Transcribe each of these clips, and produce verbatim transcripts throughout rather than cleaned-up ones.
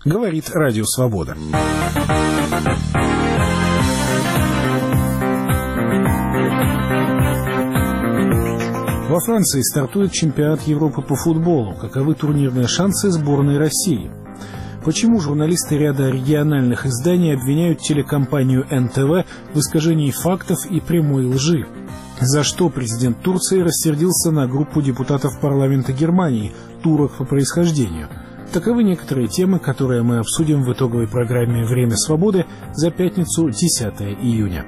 Говорит Радио Свобода. Во Франции стартует чемпионат Европы по футболу. Каковы турнирные шансы сборной России? Почему журналисты ряда региональных изданий обвиняют телекомпанию эн тэ вэ в искажении фактов и прямой лжи? За что президент Турции рассердился на группу депутатов парламента Германии, турок по происхождению? Таковы некоторые темы, которые мы обсудим в итоговой программе «Время свободы» за пятницу, десятое июня.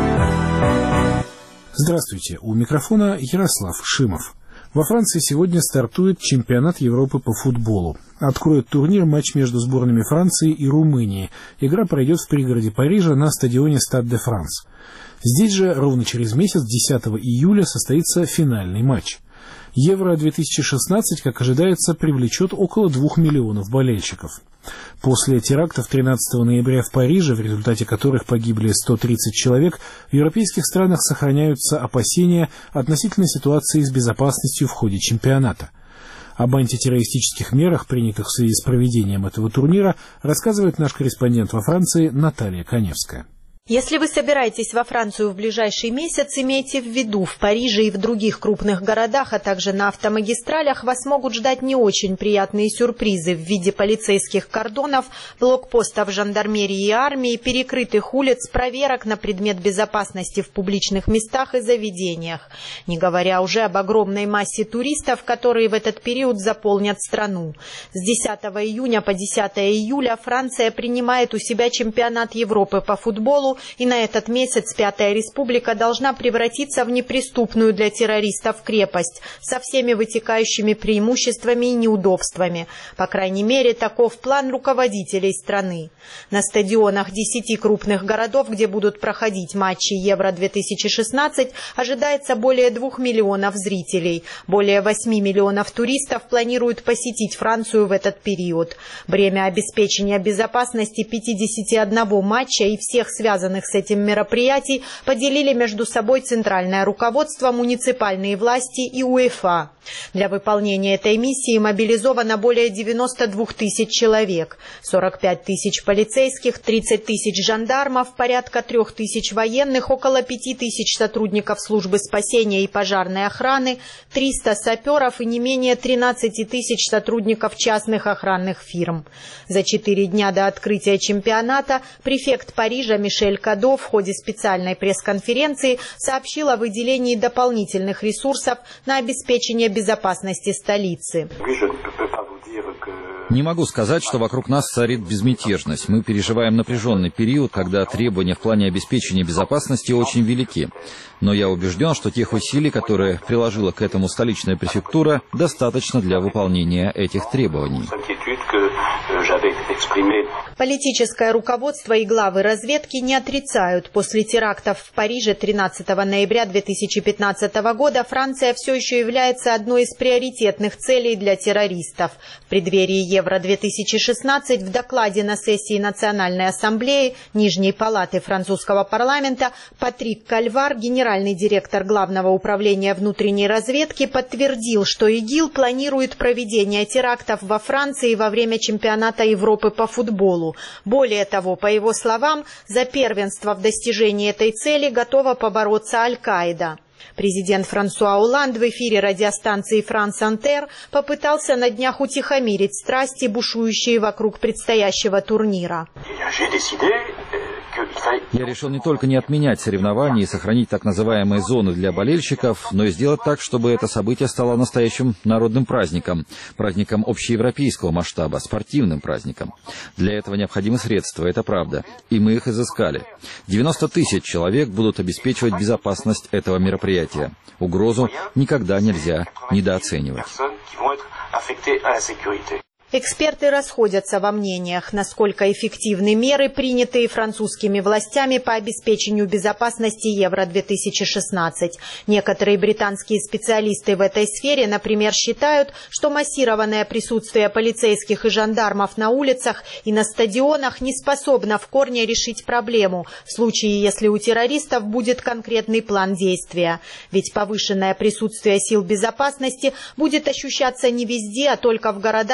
Здравствуйте, у микрофона Ярослав Шимов. Во Франции сегодня стартует чемпионат Европы по футболу. Откроет турнир матч между сборными Франции и Румынии. Игра пройдет в пригороде Парижа на стадионе Стад де Франс. Здесь же ровно через месяц, десятого июля, состоится финальный матч. Евро две тысячи шестнадцать, как ожидается, привлечет около двух миллионов болельщиков. После терактов тринадцатого ноября в Париже, в результате которых погибли сто тридцать человек, в европейских странах сохраняются опасения относительно ситуации с безопасностью в ходе чемпионата. Об антитеррористических мерах, принятых в связи с проведением этого турнира, рассказывает наш корреспондент во Франции Наталья Коневская. Если вы собираетесь во Францию в ближайший месяц, имейте в виду, в Париже и в других крупных городах, а также на автомагистралях вас могут ждать не очень приятные сюрпризы в виде полицейских кордонов, блокпостов жандармерии и армии, перекрытых улиц, проверок на предмет безопасности в публичных местах и заведениях. Не говоря уже об огромной массе туристов, которые в этот период заполнят страну. С десятого июня по десятое июля Франция принимает у себя чемпионат Европы по футболу, и на этот месяц Пятая Республика должна превратиться в неприступную для террористов крепость со всеми вытекающими преимуществами и неудобствами. По крайней мере, таков план руководителей страны. На стадионах десяти крупных городов, где будут проходить матчи Евро две тысячи шестнадцать, ожидается более двух миллионов зрителей. Более восьми миллионов туристов планируют посетить Францию в этот период. Бремя обеспечения безопасности пятидесяти одного матча и всех связанных с этим мероприятий поделили между собой центральное руководство, муниципальные власти и УЕФА. Для выполнения этой миссии мобилизовано более девяноста двух тысяч человек, сорок пять тысяч полицейских, тридцать тысяч жандармов, порядка трех тысяч военных, около пяти тысяч сотрудников службы спасения и пожарной охраны, триста саперов и не менее тринадцати тысяч сотрудников частных охранных фирм. За четыре дня до открытия чемпионата префект Парижа Мишель Кадо в ходе специальной пресс-конференции сообщил о выделении дополнительных ресурсов на обеспечение безопасности столицы. Не могу сказать, что вокруг нас царит безмятежность. Мы переживаем напряженный период, когда требования в плане обеспечения безопасности очень велики. Но я убежден, что тех усилий, которые приложила к этому столичная префектура, достаточно для выполнения этих требований. Политическое руководство и главы разведки не отрицают. После терактов в Париже тринадцатого ноября две тысячи пятнадцатого года Франция все еще является одной из приоритетных целей для террористов. В преддверии Евро две тысячи шестнадцать в докладе на сессии Национальной ассамблеи Нижней палаты французского парламента Патрик Кальвар, генеральный директор Главного управления внутренней разведки, подтвердил, что ИГИЛ планирует проведение терактов во Франции во время чемпионата Европы по футболу. Более того, по его словам, за первенство в достижении этой цели готова побороться Аль-Каида. Президент Франсуа Олланд в эфире радиостанции «Франс Интер» попытался на днях утихомирить страсти, бушующие вокруг предстоящего турнира. Я решил не только не отменять соревнования и сохранить так называемые зоны для болельщиков, но и сделать так, чтобы это событие стало настоящим народным праздником, праздником общеевропейского масштаба, спортивным праздником. Для этого необходимы средства, это правда, и мы их изыскали. девяносто тысяч человек будут обеспечивать безопасность этого мероприятия. Угрозу никогда нельзя недооценивать. Эксперты расходятся во мнениях, насколько эффективны меры, принятые французскими властями по обеспечению безопасности Евро две тысячи шестнадцать. Некоторые британские специалисты в этой сфере, например, считают, что массированное присутствие полицейских и жандармов на улицах и на стадионах не способно в корне решить проблему, в случае, если у террористов будет конкретный план действия. Ведь повышенное присутствие сил безопасности будет ощущаться не везде, а только в городах, принимающих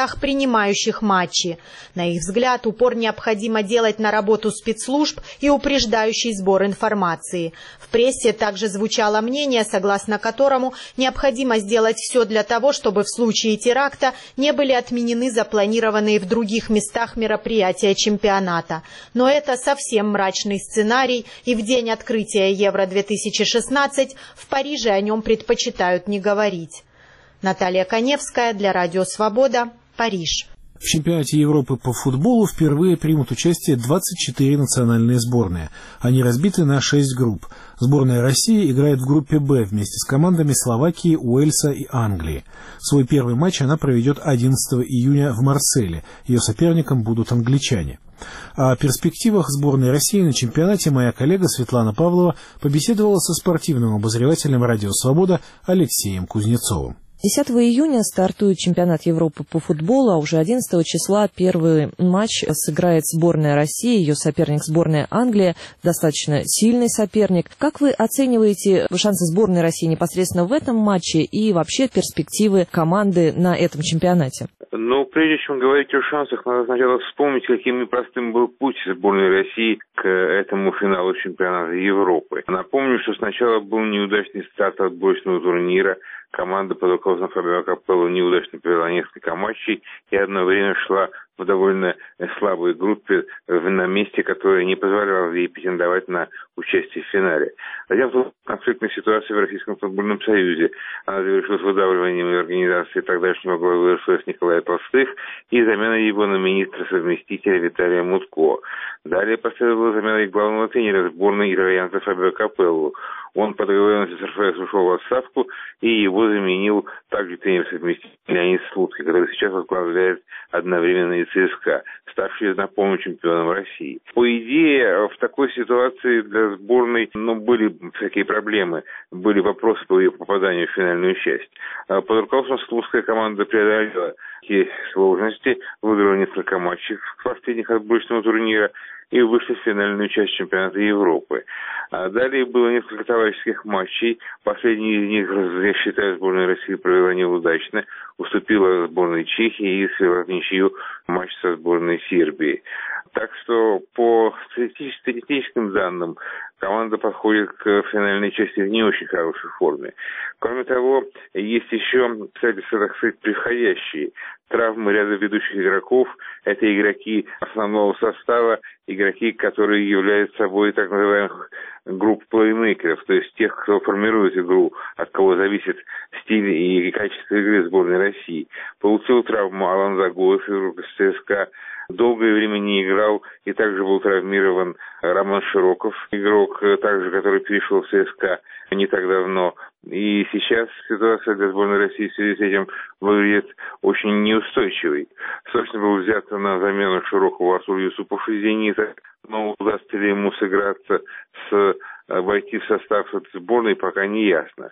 снимающих матчи. На их взгляд, упор необходимо делать на работу спецслужб и упреждающий сбор информации. В прессе также звучало мнение, согласно которому необходимо сделать все для того, чтобы в случае теракта не были отменены запланированные в других местах мероприятия чемпионата. Но это совсем мрачный сценарий, и в день открытия Евро две тысячи шестнадцать в Париже о нем предпочитают не говорить. Наталья Коневская для Радио Свобода, Париж. В чемпионате Европы по футболу впервые примут участие двадцать четыре национальные сборные. Они разбиты на шесть групп. Сборная России играет в группе «Б» вместе с командами Словакии, Уэльса и Англии. Свой первый матч она проведет одиннадцатого июня в Марселе. Ее соперником будут англичане. О перспективах сборной России на чемпионате моя коллега Светлана Павлова побеседовала со спортивным обозревателем «Радио Свобода» Алексеем Кузнецовым. десятого июня стартует чемпионат Европы по футболу, а уже одиннадцатого числа первый матч сыграет сборная России, ее соперник сборная Англия, достаточно сильный соперник. Как вы оцениваете шансы сборной России непосредственно в этом матче и вообще перспективы команды на этом чемпионате? Ну, прежде чем говорить о шансах, надо сначала вспомнить, каким непростым был путь сборной России к этому финалу чемпионата Европы. Напомню, что сначала был неудачный старт отборочного турнира. Команда под руководством Фабио Капелло неудачно провела несколько матчей и одно время шла в довольно слабой группе на месте, которое не позволяло ей претендовать на участие в финале. Затем была конфликтная ситуация в Российском футбольном союзе. Она завершилась выдавливанием организации тогдашнего главы РФС Николая Толстых и заменой его на министра-совместителя Виталия Мутко. Далее последовала замена и главного тренера сборной итальянца Фабио Капелло. Он по договоренности с РФС ушел в отставку, и его заменил также тренер-совместитель Леонид Слуцкий, который сейчас возглавляет одновременно и ЦСКА, ставший, напомню, чемпионом России. По идее, в такой ситуации для сборной ну, были всякие проблемы, были вопросы по ее попаданию в финальную часть. Под руководством Слуцкая команда преодолела эти сложности, выиграла несколько матчей в последних отборочного турнира и вышли в финальную часть чемпионата Европы. А далее было несколько товарищеских матчей. Последний из них, я считаю, сборная России провела неудачно. Уступила сборной Чехии и свела в ничью матч со сборной Сербии. Так что по статистическим данным команда подходит к финальной части в не очень хорошей форме. Кроме того, есть еще, кстати, так сказать, приходящие травмы ряда ведущих игроков. Это игроки основного состава, игроки, которые являются собой так называемых групп плеймейкеров, то есть тех, кто формирует игру, от кого зависит стиль и качество игры сборной России. Получил травму Алан Загоев, игрок из ЦСКА. Долгое время не играл и также был травмирован Роман Широков, игрок, также, который перешел в ЦСКА не так давно. И сейчас ситуация для сборной России в связи с этим выглядит очень неустойчивой. Собственно, был взят на замену Широкову Артур Юсупов из «Зенита», но удастся ли ему сыграться, с, войти в состав этой сборной, пока не ясно.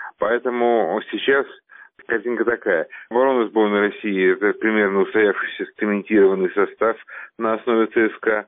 Поэтому сейчас картинка такая. Оборона сборной России – это примерно устоявшийся цементированный состав на основе ЦСКА.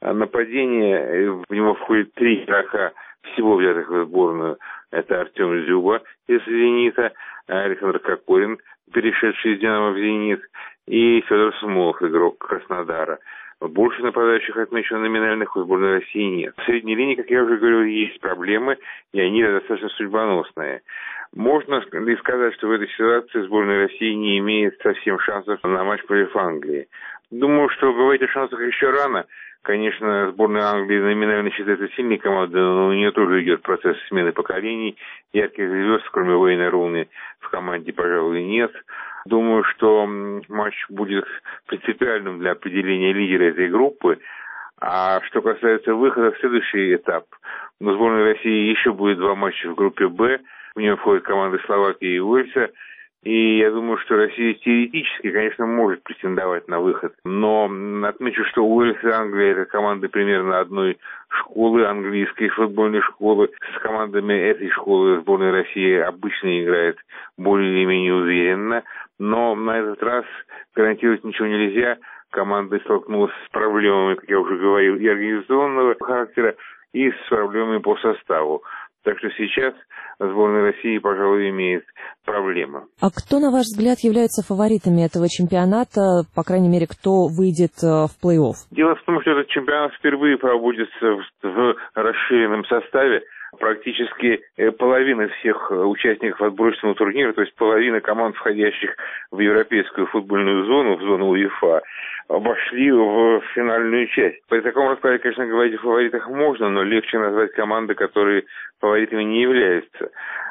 Нападение, в него входит три игрока, всего взятых в сборную. Это Артем Зюба из «Зенита», Александр Кокорин, перешедший из «Динамо» в «Зенит», и Федор Смолов, игрок Краснодара. Больше нападающих отмечено номинальных у сборной России нет. В средней линии, как я уже говорил, есть проблемы, и они достаточно судьбоносные. Можно ли сказать, что в этой ситуации сборная России не имеет совсем шансов на матч против Англии? Думаю, что говорить о шансах еще рано. Конечно, сборная Англии номинально считается сильной командой, но у нее тоже идет процесс смены поколений. Ярких звезд, кроме Уэйна Руни, в команде, пожалуй, нет. Думаю, что матч будет принципиальным для определения лидера этой группы. А что касается выхода в следующий этап, на сборной России еще будет два матча в группе «Б». В нее входят команды Словакии и Уэльса. И я думаю, что Россия теоретически, конечно, может претендовать на выход. Но отмечу, что Уэльс и Англия – это команды примерно одной школы, английской футбольной школы. С командами этой школы сборная России обычно играет более или менее уверенно. Но на этот раз гарантировать ничего нельзя. Команда столкнулась с проблемами, как я уже говорил, и организационного характера, и с проблемами по составу. Так что сейчас сборная России, пожалуй, имеет проблемы. А кто, на ваш взгляд, является фаворитами этого чемпионата, по крайней мере, кто выйдет в плей-офф? Дело в том, что этот чемпионат впервые проводится в расширенном составе. Практически половина всех участников отборочного турнира, то есть половина команд, входящих в европейскую футбольную зону, в зону УЕФА, вошли в финальную часть. При таком раскладе, конечно, говорить о фаворитах можно, но легче назвать команды, которые фаворитами не являются.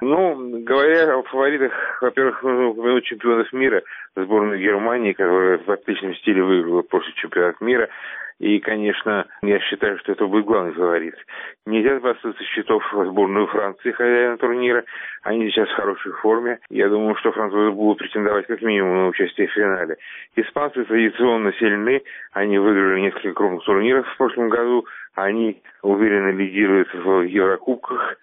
Ну, говоря о фаворитах, во-первых, нужно упомянуть чемпионов мира, сборную Германии, которая в отличном стиле выиграла прошлый чемпионат мира. И, конечно, я считаю, что это будет главный фаворит. Нельзя сбрасывать со счетов сборную Франции, хозяина турнира. Они сейчас в хорошей форме. Я думаю, что французы будут претендовать как минимум на участие в финале. Испанцы традиционно сильны. Они выиграли несколько крупных турниров в прошлом году. Они уверенно лидируют в Еврокубках.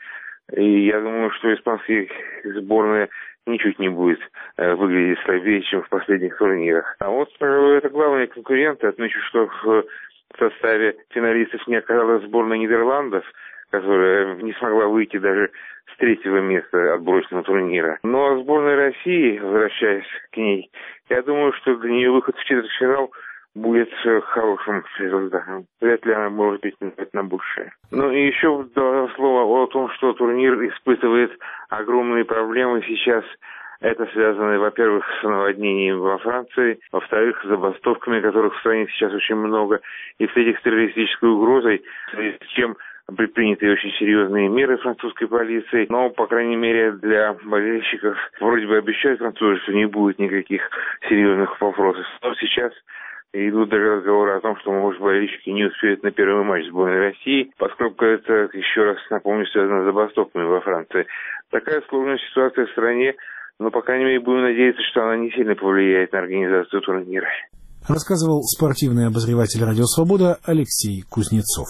И я думаю, что испанская сборная ничуть не будет э, выглядеть слабее, чем в последних турнирах. А вот, пожалуй, это главные конкуренты. Отмечу, что в В составе финалистов не оказалась сборная Нидерландов, которая не смогла выйти даже с третьего места отборочного турнира. Но сборная России, возвращаясь к ней, я думаю, что для нее выход в четвертьфинал будет хорошим результатом. Вряд ли она может претендовать на большее. Ну и еще два слова о том, что турнир испытывает огромные проблемы сейчас. Это связано, во-первых, с наводнением во Франции, во-вторых, с забастовками, которых в стране сейчас очень много, и в-третьих, с террористической угрозой, с чем предприняты очень серьезные меры французской полиции. Но, по крайней мере, для болельщиков вроде бы обещают французы, что не будет никаких серьезных вопросов. Но сейчас идут даже разговоры о том, что, может, болельщики не успеют на первый матч сборной России, поскольку это, еще раз напомню, связано с забастовками во Франции. Такая сложная ситуация в стране. Но, по крайней мере, будем надеяться, что она не сильно повлияет на организацию турнира. Рассказывал спортивный обозреватель «Радио Свобода» Алексей Кузнецов.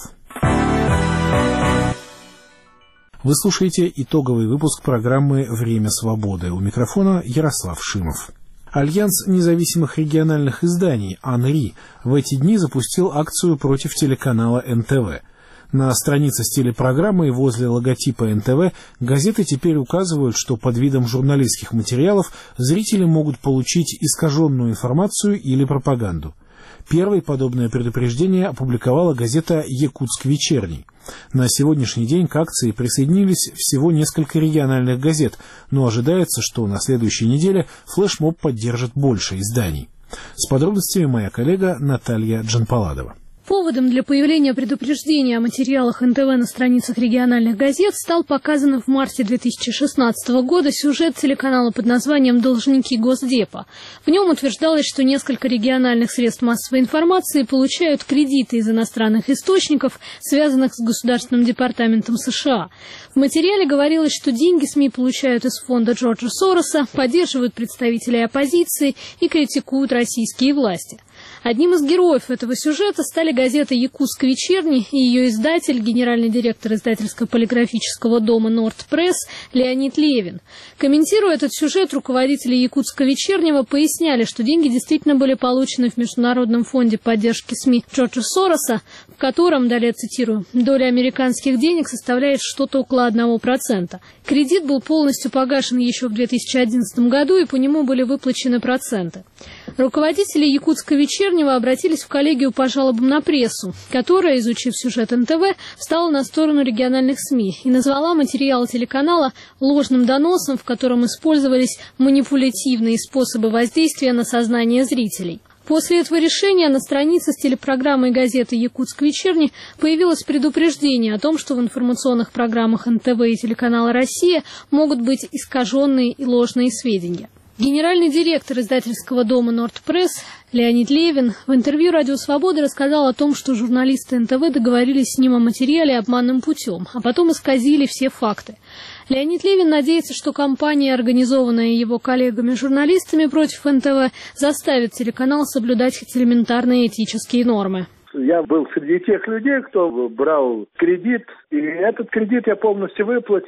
Вы слушаете итоговый выпуск программы «Время свободы». У микрофона Ярослав Шимов. Альянс независимых региональных изданий «АНРИ» в эти дни запустил акцию против телеканала эн тэ вэ. На странице с телепрограммой возле логотипа эн тэ вэ газеты теперь указывают, что под видом журналистских материалов зрители могут получить искаженную информацию или пропаганду. Первой подобное предупреждение опубликовала газета «Якутск вечерний». На сегодняшний день к акции присоединились всего несколько региональных газет, но ожидается, что на следующей неделе флешмоб поддержит больше изданий. С подробностями моя коллега Наталья Джанпаладова. Поводом для появления предупреждения о материалах эн тэ вэ на страницах региональных газет стал показан в марте две тысячи шестнадцатого года сюжет телеканала под названием «Должники Госдепа». В нем утверждалось, что несколько региональных средств массовой информации получают кредиты из иностранных источников, связанных с Государственным департаментом США. В материале говорилось, что деньги СМИ получают из фонда Джорджа Сороса, поддерживают представителей оппозиции и критикуют российские власти. Одним из героев этого сюжета стали газета «Якутск вечерний» и ее издатель, генеральный директор издательско-полиграфического дома «Норд Пресс» Леонид Левин. Комментируя этот сюжет, руководители «Якутска вечернего» поясняли, что деньги действительно были получены в Международном фонде поддержки СМИ Джорджа Сороса, в котором, далее цитирую, доля американских денег составляет что-то около одного процента. Кредит был полностью погашен еще в две тысячи одиннадцатом году, и по нему были выплачены проценты. Руководители «Якутска вечернего» обратились в коллегию по жалобам на прессу, которая, изучив сюжет эн тэ вэ, встала на сторону региональных СМИ и назвала материал телеканала ложным доносом, в котором использовались манипулятивные способы воздействия на сознание зрителей. После этого решения на странице с телепрограммой газеты «Якутск вечерний» появилось предупреждение о том, что в информационных программах эн тэ вэ и телеканала «Россия» могут быть искаженные и ложные сведения. Генеральный директор издательского дома «Норд Пресс» Леонид Левин в интервью «Радио Свобода» рассказал о том, что журналисты эн тэ вэ договорились с ним о материале обманным путем, а потом исказили все факты. Леонид Левин надеется, что кампания, организованная его коллегами-журналистами против эн тэ вэ, заставит телеканал соблюдать хоть элементарные этические нормы. Я был среди тех людей, кто брал кредит, и этот кредит я полностью выплатил.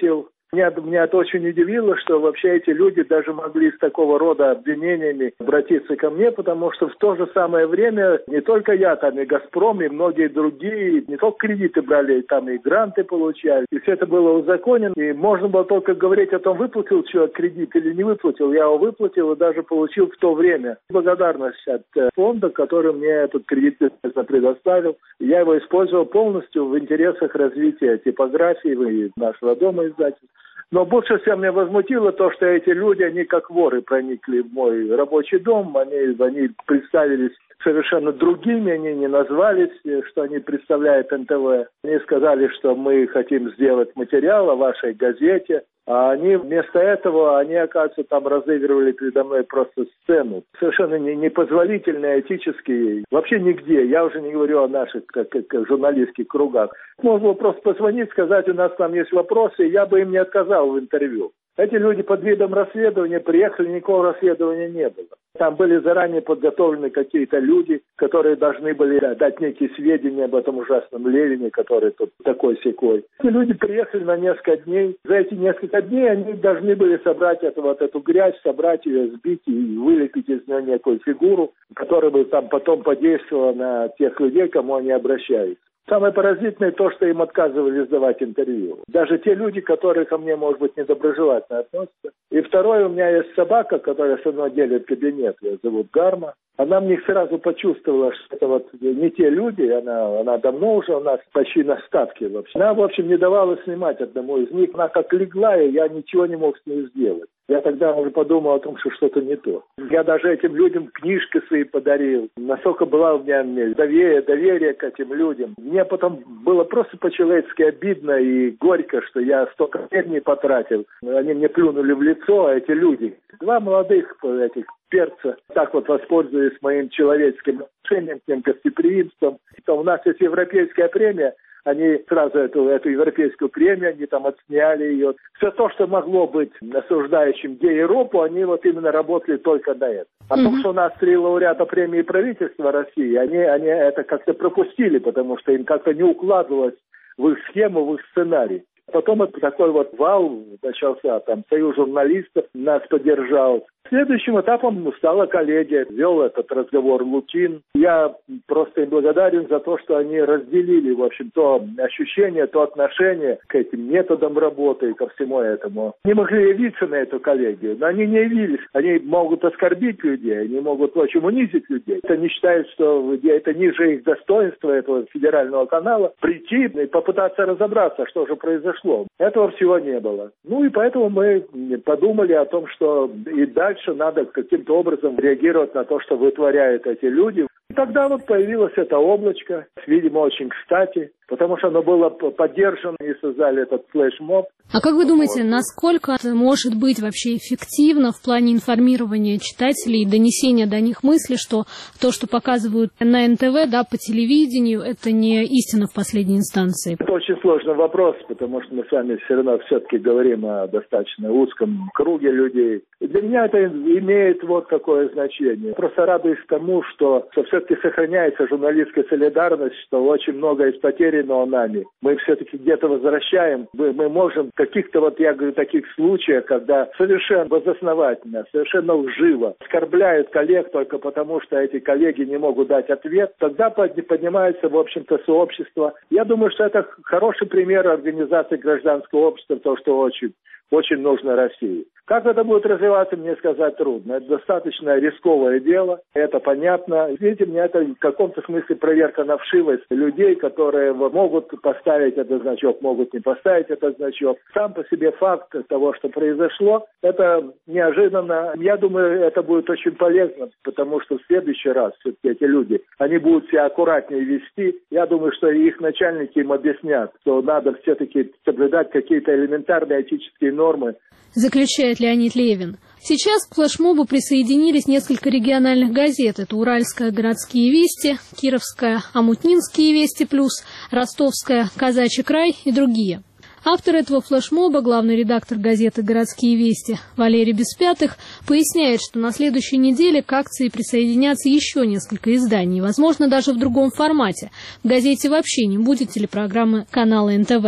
Меня, меня это очень удивило, что вообще эти люди даже могли с такого рода обвинениями обратиться ко мне, потому что в то же самое время не только я, там и «Газпром», и многие другие, не только кредиты брали, там и гранты получали. И все это было узаконено, и можно было только говорить о том, выплатил человек кредит или не выплатил. Я его выплатил и даже получил в то время благодарность от фонда, который мне этот кредит предоставил. Я его использовал полностью в интересах развития типографии и нашего дома издательства. Но больше всего меня возмутило то, что эти люди, они как воры проникли в мой рабочий дом, они, они представились совершенно другими, они не назвались, что они представляют эн тэ вэ. Они сказали, что мы хотим сделать материал о вашей газете, а они вместо этого, они, оказывается, там разыгрывали передо мной просто сцену. Совершенно не, непозволительные, этические. Вообще нигде. Я уже не говорю о наших как, как журналистских кругах. Можно было просто позвонить, сказать, у нас там есть вопросы, и я бы им не отказал в интервью. Эти люди под видом расследования приехали, никакого расследования не было. Там были заранее подготовлены какие-то люди, которые должны были дать некие сведения об этом ужасном Левине, который тут такой-сякой. Эти люди приехали на несколько дней. За эти несколько дней они должны были собрать эту, вот эту грязь, собрать ее, сбить и вылепить из нее некую фигуру, которая бы там потом подействовала на тех людей, к кому они обращаются. Самое поразительное то, что им отказывали сдавать интервью. Даже те люди, которые ко мне, может быть, недоброжелательно относятся. И второе, у меня есть собака, которая со мной делит кабинет. Ее зовут Гарма. Она мне сразу почувствовала, что это вот не те люди. Она, она давно уже у нас почти на ставке вообще. Она, в общем, не давала снимать одному из них. Она как легла, и я ничего не мог с ней сделать. Я тогда уже подумал о том, что что-то не то. Я даже этим людям книжки свои подарил. Насколько была у меня доверие, доверие к этим людям. Мне потом было просто по-человечески обидно и горько, что я столько времени потратил. Они мне плюнули в лицо, а эти люди, два молодых этих перца, так вот воспользуясь моим человеческим отношением, тем гостеприимством. У нас есть европейская премия. Они сразу эту, эту европейскую премию, они там отсняли ее. Все то, что могло быть осуждающим гей-Европу, они вот именно работали только на это. А mm-hmm. то, что у нас три лауреата премии правительства России, они, они это как-то пропустили, потому что им как-то не укладывалось в их схему, в их сценарий. Потом это такой вот вал начался, там союз журналистов нас поддержал. Следующим этапом стала коллегия, вел этот разговор Лукин. Я просто им благодарен за то, что они разделили, в общем, то ощущение, то отношение к этим методам работы и ко всему этому. Они могли явиться на эту коллегию, но они не явились. Они могут оскорбить людей, они могут, в общем, унизить людей. Они считают, что это ниже их достоинства, этого федерального канала, прийти и попытаться разобраться, что же произошло. Этого всего не было. Ну и поэтому мы подумали о том, что и дальше надо каким-то образом реагировать на то, что вытворяют эти люди. И тогда вот появилось это облачко, видимо, очень кстати, потому что оно было поддержано и создали этот флешмоб. А как вы думаете, насколько это может быть вообще эффективно в плане информирования читателей и донесения до них мысли, что то, что показывают на эн тэ вэ, да, по телевидению, это не истина в последней инстанции? Это очень сложный вопрос, потому что мы с вами все равно все-таки говорим о достаточно узком круге людей. И для меня это имеет вот такое значение. Просто радуюсь тому, что, что все-таки сохраняется журналистская солидарность, что очень много из потерянного нами мы все-таки где-то возвращаем. Мы, мы можем в каких-то, вот я говорю, таких случаях, когда совершенно безосновательно, совершенно лживо оскорбляют коллег только потому, что эти коллеги не могут дать ответ, тогда поднимается, в общем-то, сообщество. Я думаю, что это хороший пример организации гражданского общества, то, что очень, очень нужно России. Как это будет развиваться, мне сказать трудно. Это достаточно рисковое дело, это понятно. Видите, мне это в каком-то смысле проверка на вшивость людей, которые могут поставить этот значок, могут не поставить этот значок. Сам по себе факт того, что произошло, это неожиданно. Я думаю, это будет очень полезно, потому что в следующий раз все-таки эти люди, они будут себя аккуратнее вести. Я думаю, что их начальники им объяснят, что надо все-таки соблюдать какие-то элементарные этические нормы. Заключает Леонид Левин. Сейчас к флешмобу присоединились несколько региональных газет. Это Уральская «Городские вести», Кировская «Омутнинские вести плюс», Ростовская «Казачий край» и другие. Автор этого флешмоба, главный редактор газеты «Городские вести» Валерий Беспятых, поясняет, что на следующей неделе к акции присоединятся еще несколько изданий, возможно, даже в другом формате. В газете вообще не будет телепрограммы канала эн тэ вэ.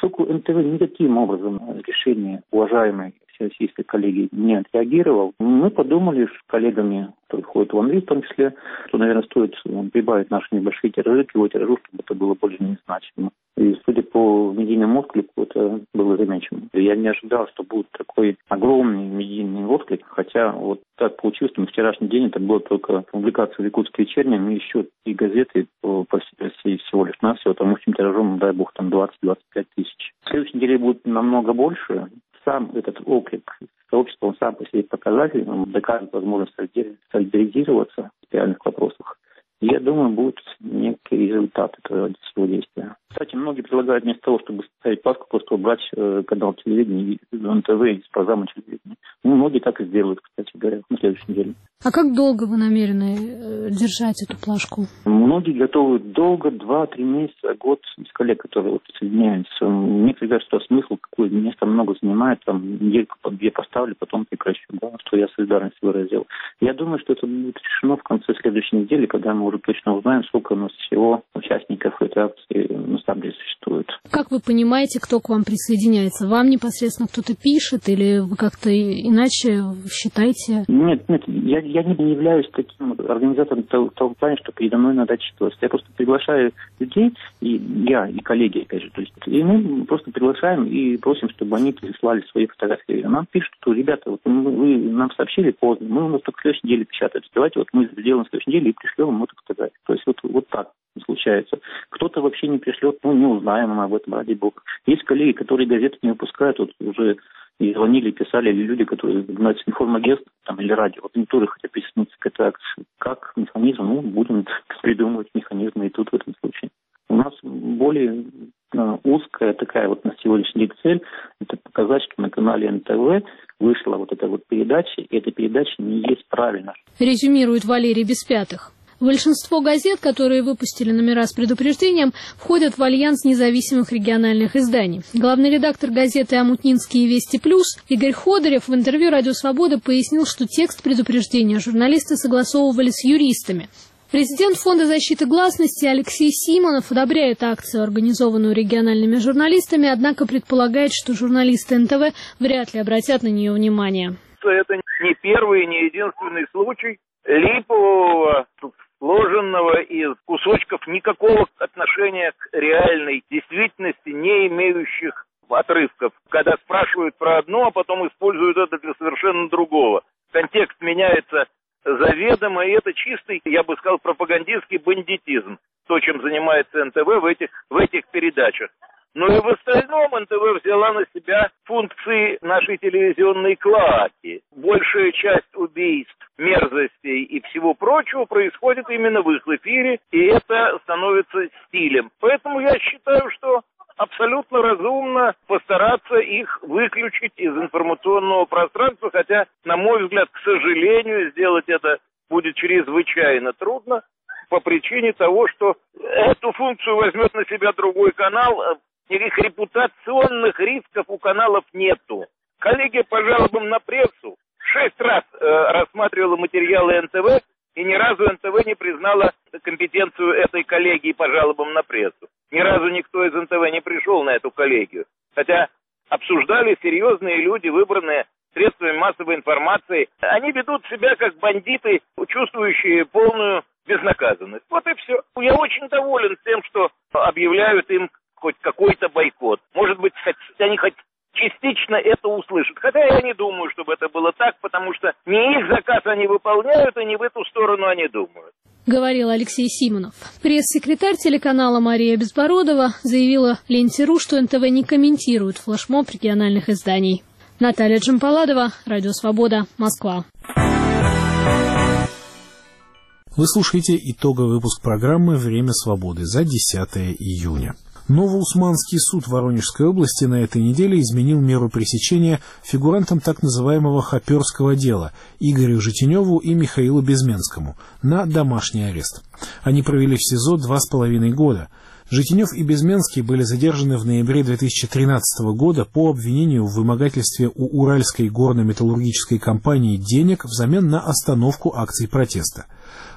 Поскольку эн тэ вэ никаким образом на решение уважаемой всероссийской коллегии не отреагировал, мы подумали с коллегами, которые ходят в Англии в том числе, что, наверное, стоит прибавить наши небольшие тиражи к его тиражу, чтобы это было более незначимо. И, судя по медийному отклику, это было замечено. Я не ожидал, что будет такой огромный медийный отклик, хотя вот так получилось, что на вчерашний день это было только публикация в «Якутске вечернем» и еще три газеты по, по всей России всего лишь навсего, там общим тиражом, дай бог, там двадцать-двадцать пять тысяч. В следующей неделе будет намного больше. Сам этот отклик сообщества, он сам по себе показатель, он докажет возможность солидаризироваться в реальных вопросах. Я думаю, будет некий результат этого всего действия. Кстати, многие предлагают вместо того, чтобы ставить паску, просто убрать э, канал телевидения эн тэ вэ из программы телевидения. Ну, многие так и сделают, кстати говоря, на следующей неделе. А как долго вы намерены э, держать эту плашку? Многие готовы долго, два-три месяца, год, из коллег, которые вот присоединяются. Некоторые говорят, что смысл, какое место много занимает, там недельку по две поставлю, потом прекращу, да, что я солидарность выразил. Я думаю, что это будет решено в конце следующей недели, когда мы уже точно узнаем, сколько у нас всего участников этой акции на самом деле существует. Как вы понимаете, кто к вам присоединяется? Вам непосредственно кто-то пишет или вы как-то иначе считаете? Нет, нет, я, я не являюсь таким организатором в том плане, что передо мной надо отчитываться. Я просто приглашаю людей, и я, и коллеги, опять же, то есть, и мы просто приглашаем и просим, чтобы они прислали свои фотографии. Нам пишут, что, ребята, вот вы нам сообщили поздно, мы у нас только в следующей неделе печатаем. Давайте вот мы сделаем в следующей неделе и пришлем вам эту фотографию. То есть вот, вот так случается. Кто-то вообще не пришлет, ну, не узнаем мы об этом, ради бога. Есть коллеги, которые газеты не выпускают, вот уже и звонили, писали, или люди, которые занимаются информагентством там, или радио, вот они тоже хотят присоединиться к этой акции. Как механизм? Ну, будем придумывать механизмы и тут в этом случае. У нас более э, узкая такая вот на сегодняшний день цель, это показать, что на канале эн тэ вэ вышла вот эта вот передача, и эта передача не есть правильно. Резюмирует Валерий Беспятых. Большинство газет, которые выпустили номера с предупреждением, входят в альянс независимых региональных изданий. Главный редактор газеты «Омутнинские Вести Плюс» Игорь Ходырев в интервью «Радио Свобода» пояснил, что текст предупреждения журналисты согласовывали с юристами. Президент Фонда защиты гласности Алексей Симонов одобряет акцию, организованную региональными журналистами, однако предполагает, что журналисты эн тэ вэ вряд ли обратят на нее внимание. Это не первый и не единственный случай липового, сложенного из кусочков никакого отношения к реальной действительности, не имеющих отрывков. Когда спрашивают про одно, а потом используют это для совершенно другого. Контекст меняется заведомо, и это чистый, я бы сказал, пропагандистский бандитизм. То, чем занимается эн тэ вэ в этих, в этих передачах. Но и в остальном эн тэ вэ взяла на себя функции нашей телевизионной клоаки. Большая часть убийств, мерзостей и всего прочего происходит именно в их эфире, и это становится стилем. Поэтому я считаю, что абсолютно разумно постараться их выключить из информационного пространства, хотя, на мой взгляд, к сожалению, сделать это будет чрезвычайно трудно по причине того, что эту функцию возьмет на себя другой канал. Никаких репутационных рисков у каналов нету. Коллегия по жалобам на прессу шесть раз э, рассматривала материалы эн тэ вэ, и ни разу эн тэ вэ не признала компетенцию этой коллегии по жалобам на прессу. Ни разу никто из эн тэ вэ не пришел на эту коллегию. Хотя обсуждали серьезные люди, выбранные средствами массовой информации. Они ведут себя как бандиты, чувствующие полную безнаказанность. Вот и все. Я очень доволен тем, что объявляют им хоть какой-то бойкот. Может быть, хоть, они хоть частично это услышат. Хотя я не думаю, чтобы это было так, потому что не их заказ они выполняют, и не в эту сторону они думают. Говорил Алексей Симонов. Пресс-секретарь телеканала Мария Безбородова заявила Ленте.ру, что эн тэ вэ не комментирует флешмоб региональных изданий. Наталья Джампаладова, Радио Свобода, Москва. Вы слушаете итоговый выпуск программы «Время свободы» за десятое июня. Новоусманский суд Воронежской области на этой неделе изменил меру пресечения фигурантам так называемого хоперского дела Игорю Житиневу и Михаилу Безменскому на домашний арест. Они провели в СИЗО два с половиной года. Житинев и Безменский были задержаны в ноябре две тысячи тринадцатого года по обвинению в вымогательстве у Уральской горно-металлургической компании денег взамен на остановку акций протеста.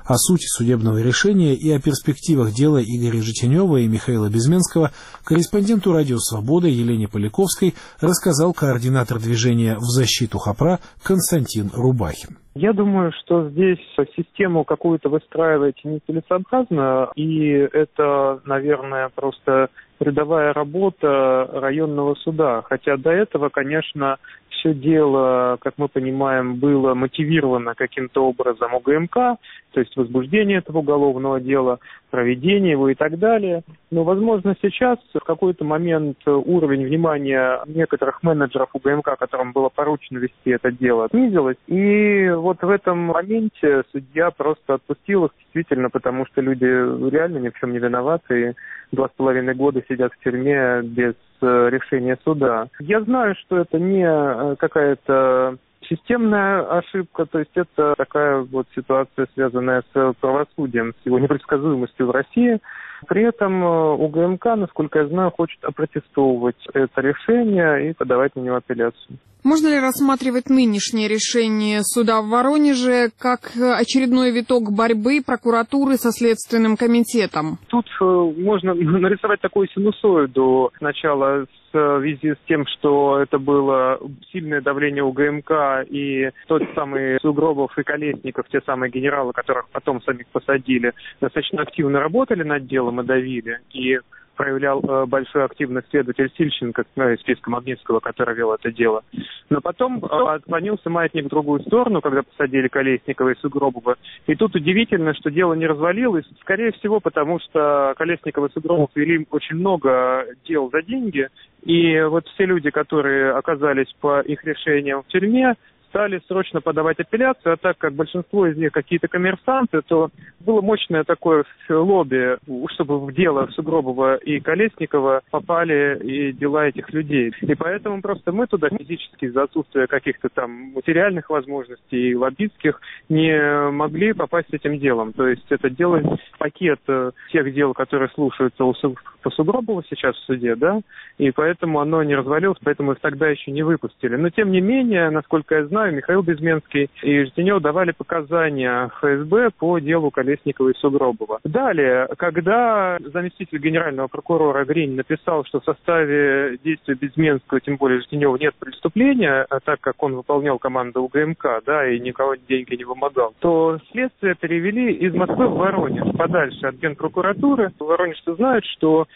О сути судебного решения и о перспективах дела Игоря Житинева и Михаила Безменского корреспонденту «Радио Свобода» Елене Поляковской рассказал координатор движения «В защиту Хопра» Константин Рубахин. Я думаю, что здесь систему какую-то выстраивать нецелесообразно, и это, наверное, просто рядовая работа районного суда. Хотя до этого, конечно, все дело, как мы понимаем, было мотивировано каким-то образом УГМК, то есть возбуждение этого уголовного дела, проведение его и так далее. Но, возможно, сейчас в какой-то момент уровень внимания некоторых менеджеров УГМК, которым было поручено вести это дело, снизилось. И вот в этом моменте судья просто отпустил их, действительно, потому что люди реально ни в чем не виноваты, и два с половиной года сидят в тюрьме без решения суда. Я знаю, что это не какая-то системная ошибка, то есть это такая вот ситуация, связанная с правосудием, с его непредсказуемостью в России. При этом УГМК, насколько я знаю, хочет опротестовывать это решение и подавать на него апелляцию. Можно ли рассматривать нынешнее решение суда в Воронеже как очередной виток борьбы прокуратуры со Следственным комитетом? Тут можно нарисовать такую синусоиду. Сначала в связи с тем, что это было сильное давление УГМК и тот самый Сугробов и Колесников, те самые генералы, которых потом самих посадили, достаточно активно работали над делом и давили. И проявлял э, большую активность следователь Сильченко, ну, из списка Магнитского, который вел это дело. Но потом э, отклонился маятник в другую сторону, когда посадили Колесникова и Сугробова. И тут удивительно, что дело не развалилось. Скорее всего, потому что Колесников и Сугробов вели очень много дел за деньги. И вот все люди, которые оказались по их решениям в тюрьме, стали срочно подавать апелляцию, а так как большинство из них какие-то коммерсанты, то было мощное такое лобби, чтобы в дело Сугробова и Колесникова попали и дела этих людей. И поэтому просто мы туда физически из-за отсутствия каких-то там материальных возможностей и лоббистских не могли попасть с этим делом. То есть это дело, пакет тех дел, которые слушаются у по Сугробову сейчас в суде, да, и поэтому оно не развалилось, поэтому их тогда еще не выпустили. Но тем не менее, насколько я знаю, Михаил Безменский и Житинев давали показания ФСБ по делу Колесникова и Сугробова. Далее, когда заместитель генерального прокурора Гринь написал, что в составе действия Безменского, тем более Житинева, нет преступления, а так как он выполнял команду УГМК, да, и никого деньги не вымогал, то следствие перевели из Москвы в Воронеж, подальше от Генпрокуратуры. Воронежцы знают, что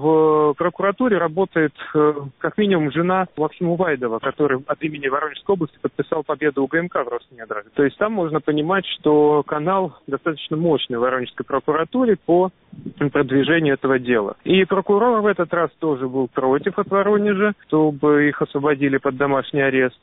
в прокуратуре работает как минимум жена Максима Вайдова, который от имени Воронежской области подписал победу УГМК в Роснедре. То есть там можно понимать, что канал достаточно мощный в Воронежской прокуратуре по продвижению этого дела. И прокурор в этот раз тоже был против от Воронежа, чтобы их освободили под домашний арест.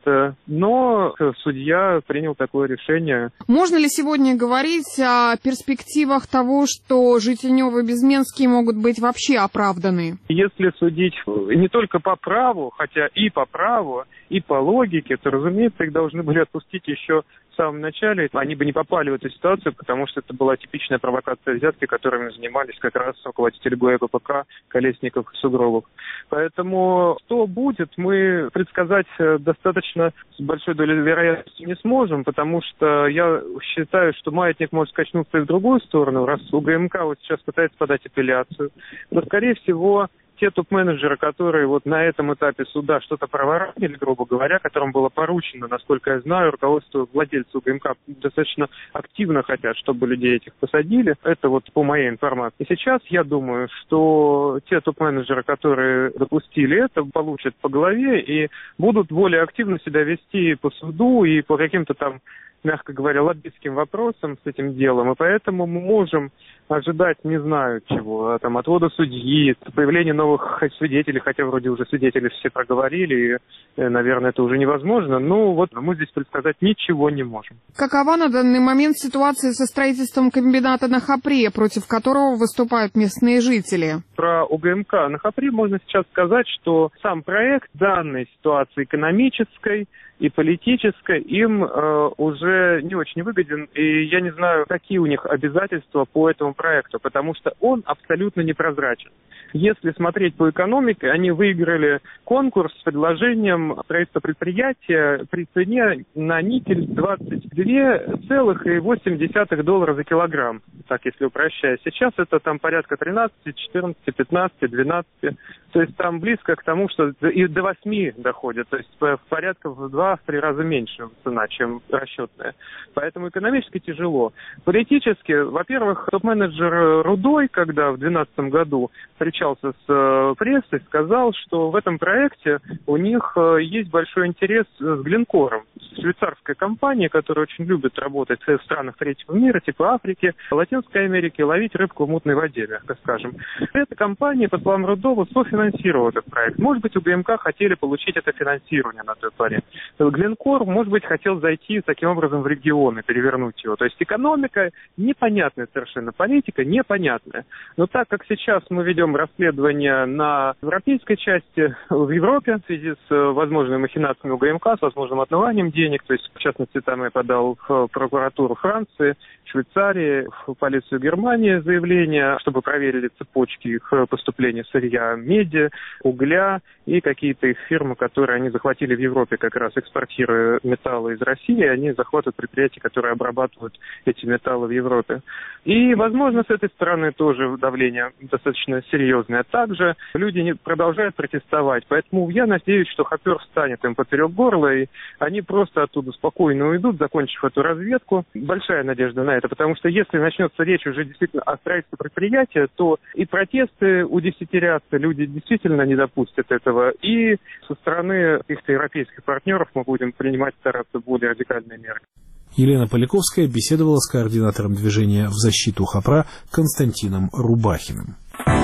Но судья принял такое решение. Можно ли сегодня говорить о перспективах того, что Житинев и Безменский могут быть вообще оправданы? Если судить не только по праву, хотя и по праву, и по логике, то, разумеется, их должны были отпустить еще в самом начале. Они бы не попали в эту ситуацию, потому что это была типичная провокация взятки, которыми занимались как раз руководители ГУЭППК Колесников и Сугробов. Поэтому что будет, мы предсказать достаточно с большой долей вероятности не сможем, потому что я считаю, что маятник может качнуться и в другую сторону, раз УГМК вот сейчас пытается подать апелляцию. Но, скорее всего, те топ-менеджеры, которые вот на этом этапе суда что-то проворонили, грубо говоря, которым было поручено, насколько я знаю, руководство владельца УГМК достаточно активно хотят, чтобы людей этих посадили. Это вот по моей информации. И сейчас я думаю, что те топ-менеджеры, которые допустили это, получат по голове и будут более активно себя вести по суду и по каким-то там, мягко говоря, лоббистским вопросам с этим делом. И поэтому мы можем ожидать, не знаю чего, там, отвода судьи, появления новых свидетелей, хотя вроде уже свидетели все проговорили, и, наверное, это уже невозможно. Но вот мы здесь предсказать ничего не можем. Какова на данный момент ситуация со строительством комбината на Хопре, против которого выступают местные жители? про УГМК. На Хопре можно сейчас сказать, что сам проект в данной ситуации экономической и политической им э, уже не очень выгоден. И я не знаю, какие у них обязательства по этому проекту, потому что он абсолютно непрозрачен. Если смотреть по экономике, они выиграли конкурс с предложением строительства предприятия при цене на никель двадцать два целых восемь десятых доллара за килограмм. Так, если упрощать. Сейчас это там порядка тринадцать, четырнадцать, пятнадцать, двенадцать. То есть там близко к тому, что и до восьми доходит. То есть в порядка в два-три раза меньше цена, чем расчетная. Поэтому экономически тяжело. Политически, во-первых, топ-менеджер Рудой, когда в две тысячи двенадцатом году встречался с прессой, сказал, что в этом проекте у них есть большой интерес с Гленкором. Швейцарская компания, которая очень любит работать в странах третьего мира, типа Африки, Латинской Америки, ловить рыбку в мутной воде, мягко скажем. Эта компания, по словам Рудова, софинансировала этот проект. Может быть, у ГМК хотели получить это финансирование на той паре. Гленкор, может быть, хотел зайти таким образом в регион и перевернуть его. То есть экономика непонятная совершенно, политика непонятная. Но так как сейчас мы ведем расследование на европейской части, в Европе, в связи с возможными махинациями у ГМК, с возможным отмыванием денег, то есть, в частности, там я подал в прокуратуру Франции, Швейцарии, в полицию Германии заявление, чтобы проверили цепочки их поступления сырья, меди, угля и какие-то их фирмы, которые они захватили в Европе, как раз экспортируя металлы из России, они захватывают предприятия, которые обрабатывают эти металлы в Европе. И, возможно, с этой стороны тоже давление достаточно серьезное. Также люди не продолжают протестовать, поэтому я надеюсь, что Хопер встанет им поперек горла, и они просто оттуда спокойно уйдут, закончив эту разведку. Большая надежда на это, потому что если начнется речь уже действительно о строительстве предприятия, то и протесты удесятерятся, люди действительно не допустят этого, и со стороны каких-то европейских партнеров мы будем принимать, стараться более радикальные меры. Елена Поляковская беседовала с координатором движения в защиту Хопра Константином Рубахиным.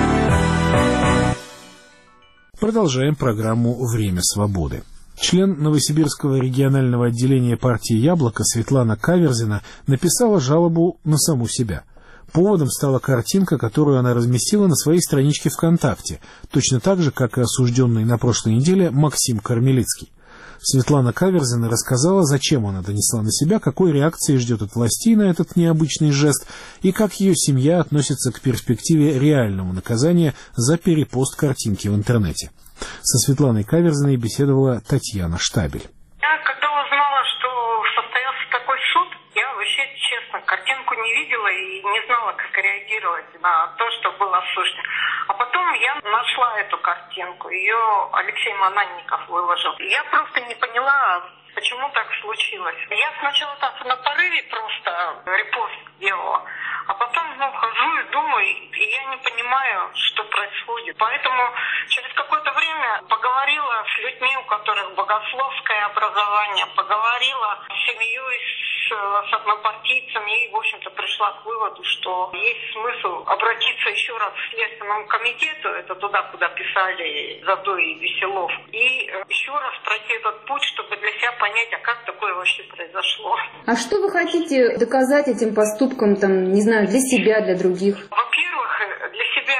Продолжаем программу «Время свободы». Член Новосибирского регионального отделения партии «Яблоко» Светлана Каверзина написала жалобу на саму себя. Поводом стала картинка, которую она разместила на своей страничке ВКонтакте, точно так же, как и осужденный на прошлой неделе Максим Кармелицкий. Светлана Каверзина рассказала, зачем она донесла на себя, какой реакции ждет от властей на этот необычный жест и как ее семья относится к перспективе реального наказания за перепост картинки в интернете. Со Светланой Каверзиной беседовала Татьяна Штабель. Я когда узнала, что состоялся такой суд, я вообще, честно, картинку не видела и не знала, как реагировать на то, что было осуждено. А потом я нашла эту картинку, ее Алексей Мананников выложил. Я просто не поняла, почему так случилось. Я сначала так на порыве просто репост делала, а потом ну, хожу и думаю, и я не понимаю, что происходит. Поэтому через какое-то время поговорила с людьми, у которых богословское образование, поговорила с семьей, с, с однопартийцами и, в общем-то, пришла к выводу, что есть смысл обратиться еще раз к Следственному комитету, это туда, куда писали Задой и Веселов, и еще раз пройти этот путь, чтобы для себя понять, а как такое вообще произошло. А что вы хотите доказать этим поступком, там, не знаю, для себя, для других? Во-первых, для себя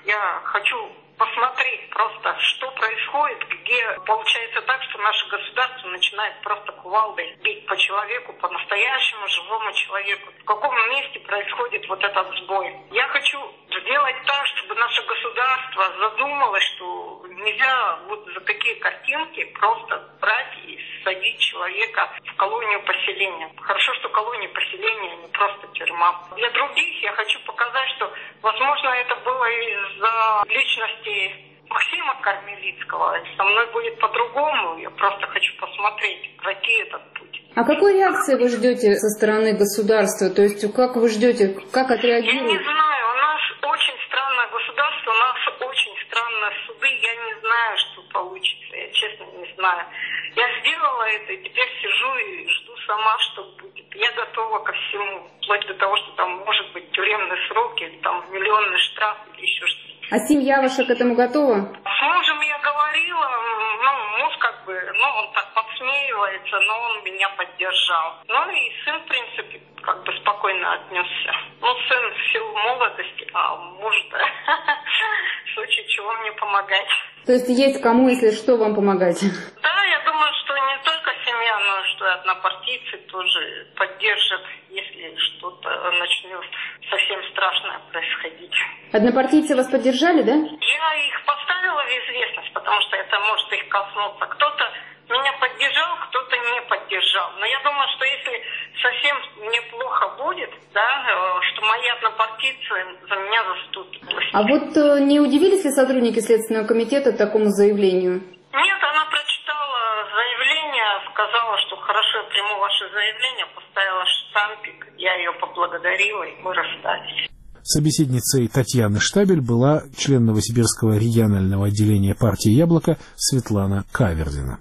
я хочу посмотреть просто, что происходит, где получается так, что наше государство начинает просто кувалдой бить по человеку, по настоящему живому человеку. В каком месте происходит вот этот сбой? Я хочу сделать так, чтобы наше государство задумалось, что нельзя вот за такие картинки просто брать и садить человека в колонию поселения. Хорошо, что колония поселения, не просто тюрьма. Для других я хочу показать, что, возможно, это было из-за личности Максима Кармелицкого. Со мной будет по-другому. Я просто хочу посмотреть, пройти этот путь. А какой реакции вы ждете со стороны государства? То есть как вы ждете, как отреагируют? Я не знаю. У нас очень странное государство, у нас очень странные суды. Я не знаю, что получится. Я честно не знаю. Я сделала это, и теперь сижу и жду сама, что будет. Я готова ко всему. Вплоть до того, что там может быть тюремный срок, или там миллионный штраф, или еще что-то. А семья ваша к этому готова? С мужем я говорила, ну, муж как бы, ну, он так подсмеивается, но он меня поддержал. Ну, и сын, в принципе, как бы спокойно отнесся. Ну, сын в силу молодости, а муж-то помогать. То есть есть кому, если что, вам помогать? Да, я думаю, что не только семья, но что и однопартийцы тоже поддержат, если что-то начнет совсем страшное происходить. Однопартийцы вас поддержали, да? Я их поставила в известность, потому что это может их коснуться. Кто-то меня поддержал, кто-то не поддержал. Но я думаю, что если совсем мне плохо будет, да, что мои однопартийцы за меня заступят. А вот э, не удивились ли сотрудники Следственного комитета такому заявлению? Нет, она прочитала заявление, сказала, что хорошо, я приму ваше заявление, поставила штампик, я ее поблагодарила, и мы расстались. Собеседницей Татьяны Штабель была член Новосибирского регионального отделения партии «Яблоко» Светлана Каверзина.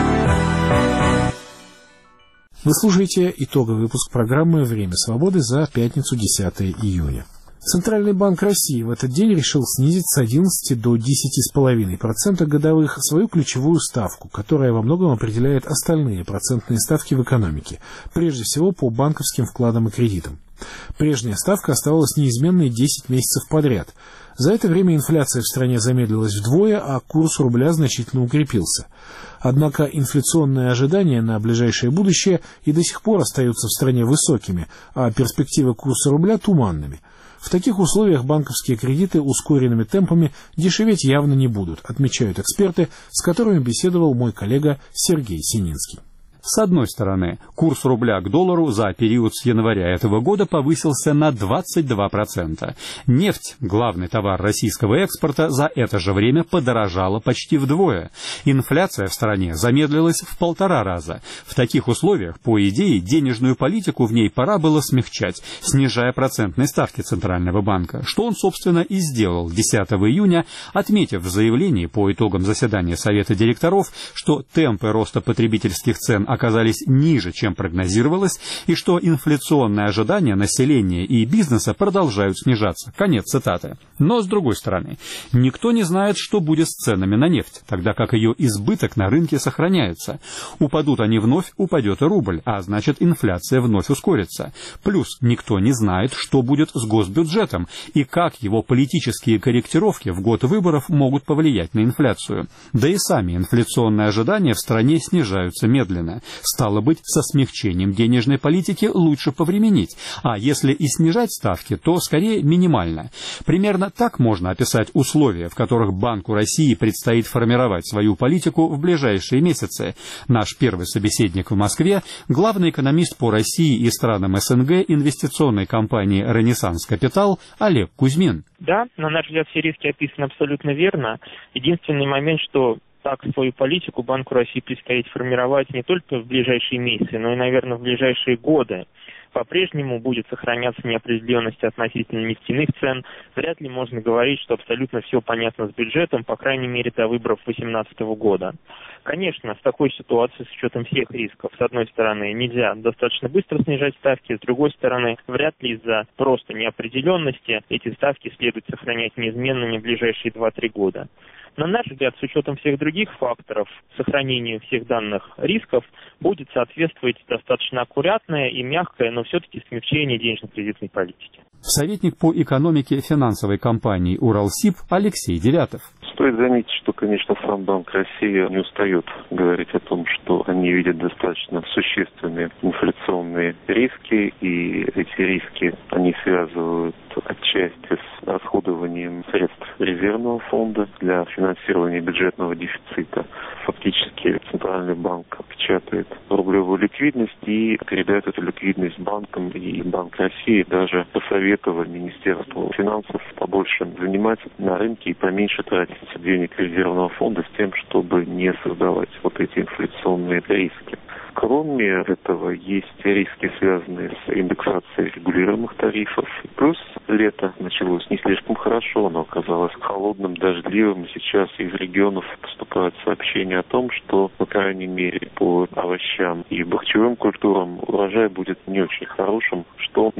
Вы слушаете итоговый выпуск программы «Время свободы» за пятницу, десятое июня. Центральный банк России в этот день решил снизить с одиннадцати до десяти целых пяти десятых процента годовых свою ключевую ставку, которая во многом определяет остальные процентные ставки в экономике, прежде всего по банковским вкладам и кредитам. Прежняя ставка оставалась неизменной десять месяцев подряд. За это время инфляция в стране замедлилась вдвое, а курс рубля значительно укрепился. Однако инфляционные ожидания на ближайшее будущее и до сих пор остаются в стране высокими, а перспективы курса рубля туманными. В таких условиях банковские кредиты ускоренными темпами дешеветь явно не будут, отмечают эксперты, с которыми беседовал мой коллега Сергей Сининский. С одной стороны, курс рубля к доллару за период с января этого года повысился на двадцать два процента. Нефть, главный товар российского экспорта, за это же время подорожала почти вдвое. Инфляция в стране замедлилась в полтора раза. В таких условиях, по идее, денежную политику в ней пора было смягчать, снижая процентные ставки Центрального банка, что он, собственно, и сделал десятого июня, отметив в заявлении по итогам заседания Совета директоров, что темпы роста потребительских цен оказались ниже, чем прогнозировалось, и что инфляционные ожидания населения и бизнеса продолжают снижаться. Конец цитаты. Но, с другой стороны, никто не знает, что будет с ценами на нефть, тогда как ее избыток на рынке сохраняется. Упадут они вновь, упадет и рубль, а значит, инфляция вновь ускорится. Плюс никто не знает, что будет с госбюджетом и как его политические корректировки в год выборов могут повлиять на инфляцию. Да и сами инфляционные ожидания в стране снижаются медленно. Стало быть, со смягчением денежной политики лучше повременить, а если и снижать ставки, то скорее минимально. Примерно так можно описать условия, в которых Банку России предстоит формировать свою политику в ближайшие месяцы. Наш первый собеседник в Москве – главный экономист по России и странам СНГ инвестиционной компании «Ренессанс Капитал» Олег Кузьмин. Да, на наш взгляд, все риски описаны абсолютно верно. Единственный момент, что так свою политику Банку России предстоит формировать не только в ближайшие месяцы, но и, наверное, в ближайшие годы. По-прежнему будет сохраняться неопределенность относительно нефтяных цен. Вряд ли можно говорить, что абсолютно все понятно с бюджетом, по крайней мере, до выборов две тысячи восемнадцатого года. Конечно, в такой ситуации, с учетом всех рисков, с одной стороны, нельзя достаточно быстро снижать ставки, с другой стороны, вряд ли из-за просто неопределенности эти ставки следует сохранять неизменными в ближайшие два-три года. На наш взгляд, с учетом всех других факторов, сохранению всех данных рисков будет соответствовать достаточно аккуратное и мягкое, но все-таки смягчение денежно-кредитной политики. Советник по экономике финансовой компании «Уралсиб» Алексей Девятов. Стоит заметить, что, конечно, сам Банк России не устает говорить о том, что они видят достаточно существенные инфляционные риски, и эти риски они связывают отчасти с расходованием средств резервного фонда для финансирования бюджетного дефицита. Фактически Центральный банк печатает рублевую ликвидность и передает эту ликвидность банкам, и Банк России даже посоветовал Министерству финансов побольше заниматься на рынке и поменьше тратить денег резервного фонда с тем, чтобы не создавать вот эти инфляционные риски. Кроме этого, есть риски, связанные с индексацией регулируемых тарифов. Плюс лето началось не слишком хорошо, оно оказалось холодным, дождливым. Сейчас из регионов поступают сообщения о том, что, по крайней мере, по овощам и бахчевым культурам урожай будет не очень хорошим, что несет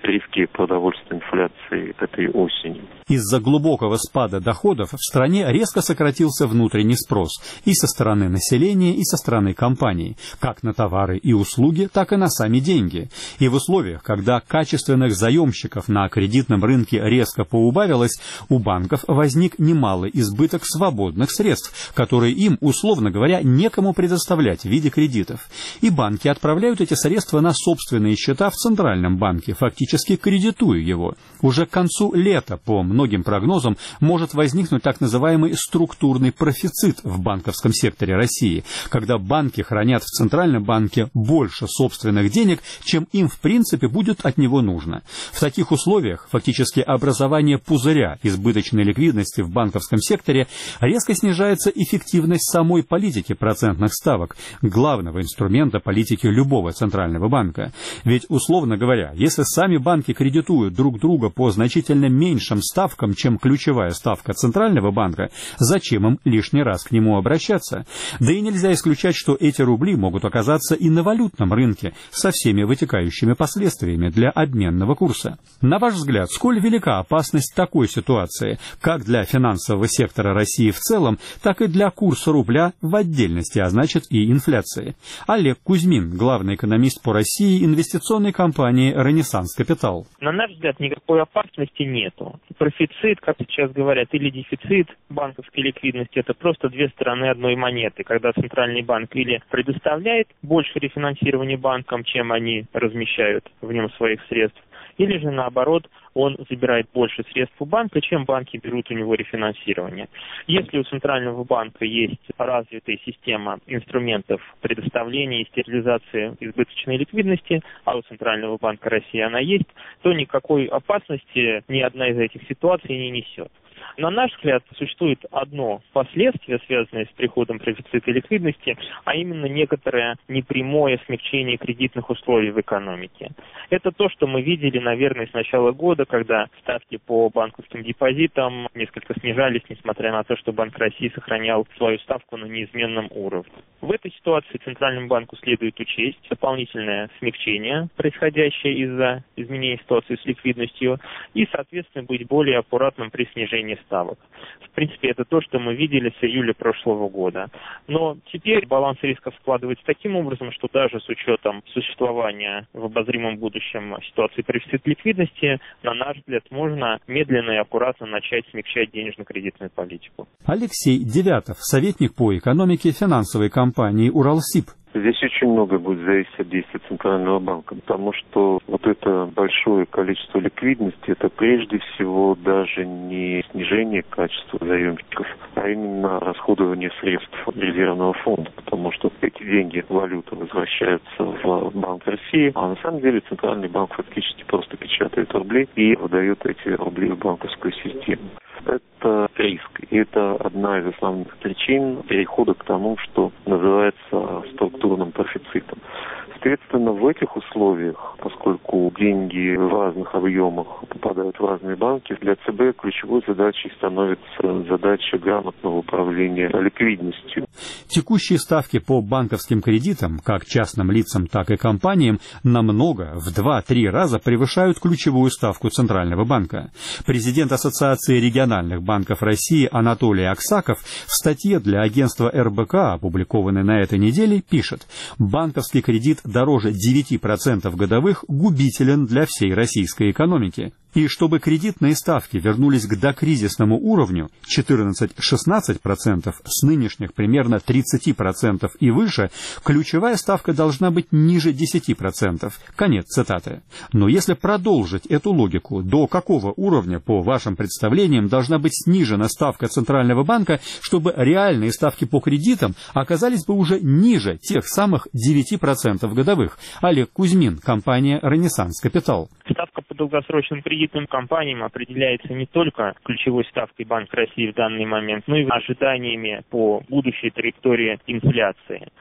риски продовольственной инфляции этой осенью. Из-за глубокого спада доходов в стране резко сократился внутренний спрос и со стороны населения, и со стороны компаний, как на товары и услуги, так и на сами деньги. И в условиях, когда качественных заемщиков на кредитном рынке резко поубавилось, у банков возник немалый избыток свободных средств, которые им, условно говоря, некому предоставлять в виде кредитов. И банки отправляют эти средства на собственные счета в Центральном банке, фактически кредитуя его. Уже к концу лета, по многим прогнозам, может возникнуть так называемый структурный профицит в банковском секторе России, когда банки хранят в Центральном банке больше собственных денег, чем им в принципе будет от него нужно. В таких условиях фактически образование пузыря избыточной ликвидности в банковском секторе резко снижается эффективность самой политики процентных ставок, главного инструмента политики любого центрального банка. Ведь, условно говоря, если сами банки кредитуют друг друга по значительно меньшим ставкам, чем ключевая ставка Центрального банка, зачем им лишний раз к нему обращаться? Да и нельзя исключать, что эти рубли могут оказаться и на валютном рынке со всеми вытекающими последствиями для обменного курса. На ваш взгляд, сколь велика опасность такой ситуации, как для финансового сектора России в целом, так и для курса рубля в отдельности, а значит и инфляции? Олег Кузьмин, главный экономист по России инвестиционной компании «Ренессанс Капитал». На наш взгляд, никакой опасности нету. Профицит, как сейчас говорят, или дефицит банковской ликвидности – это просто две стороны одной монеты, когда Центральный банк или предоставляет больше рефинансирования банкам, чем они размещают в нем своих средств, или же наоборот, он забирает больше средств у банка, чем банки берут у него рефинансирование. Если у Центрального банка есть развитая система инструментов предоставления и стерилизации избыточной ликвидности, а у Центрального банка России она есть, то никакой опасности ни одна из этих ситуаций не несет. На наш взгляд, существует одно последствие, связанное с приходом профицита ликвидности, а именно некоторое непрямое смягчение кредитных условий в экономике. Это то, что мы видели, наверное, с начала года, когда ставки по банковским депозитам несколько снижались, несмотря на то, что Банк России сохранял свою ставку на неизменном уровне. В этой ситуации Центральному банку следует учесть дополнительное смягчение, происходящее из-за изменения ситуации с ликвидностью, и, соответственно, быть более аккуратным при снижении ставок. В принципе, это то, что мы видели с июля прошлого года. Но теперь баланс рисков складывается таким образом, что даже с учетом существования в обозримом будущем ситуации профицита ликвидности, на наш взгляд, можно медленно и аккуратно начать смягчать денежно-кредитную политику. Алексей Девятов, советник по экономике финансовой компании «Уралсиб». Здесь очень много будет зависеть от действия Центрального банка, потому что вот это большое количество ликвидности, это прежде всего даже не снижение качества заемщиков, а именно расходование средств резервного фонда, потому что эти деньги, валюта, возвращаются в Банк России, а на самом деле Центральный банк фактически просто печатает рубли и выдает эти рубли в банковскую систему. Это риск. И это одна из основных причин перехода к тому, что называется структурным профицитом. Соответственно, в этих условиях, поскольку деньги в разных объемах попадают в разные банки, для ЦБ ключевой задачей становится задача грамотного управления ликвидностью. Текущие ставки по банковским кредитам, как частным лицам, так и компаниям, намного, в два-три раза превышают ключевую ставку Центрального банка. Президент Ассоциации региональных банков России Анатолий Аксаков в статье для агентства эр бэ ка, опубликованной на этой неделе, пишет: банковский кредит дороже девяти процентов годовых губителен для всей российской экономики. И чтобы кредитные ставки вернулись к докризисному уровню четырнадцать-шестнадцать процентов с нынешних примерно тридцать процентов и выше, ключевая ставка должна быть ниже десяти процентов. Конец цитаты. Но если продолжить эту логику, до какого уровня, по вашим представлениям, должна быть снижена ставка Центрального банка, чтобы реальные ставки по кредитам оказались бы уже ниже тех самых девяти процентов годовых? Олег Кузьмин, компания «Ренессанс Капитал». Ставка по долгосрочным кредитам компаниям определяется не только ключевой ставкой Банка России в данный момент, но и ожиданиями по будущей траектории инфляции.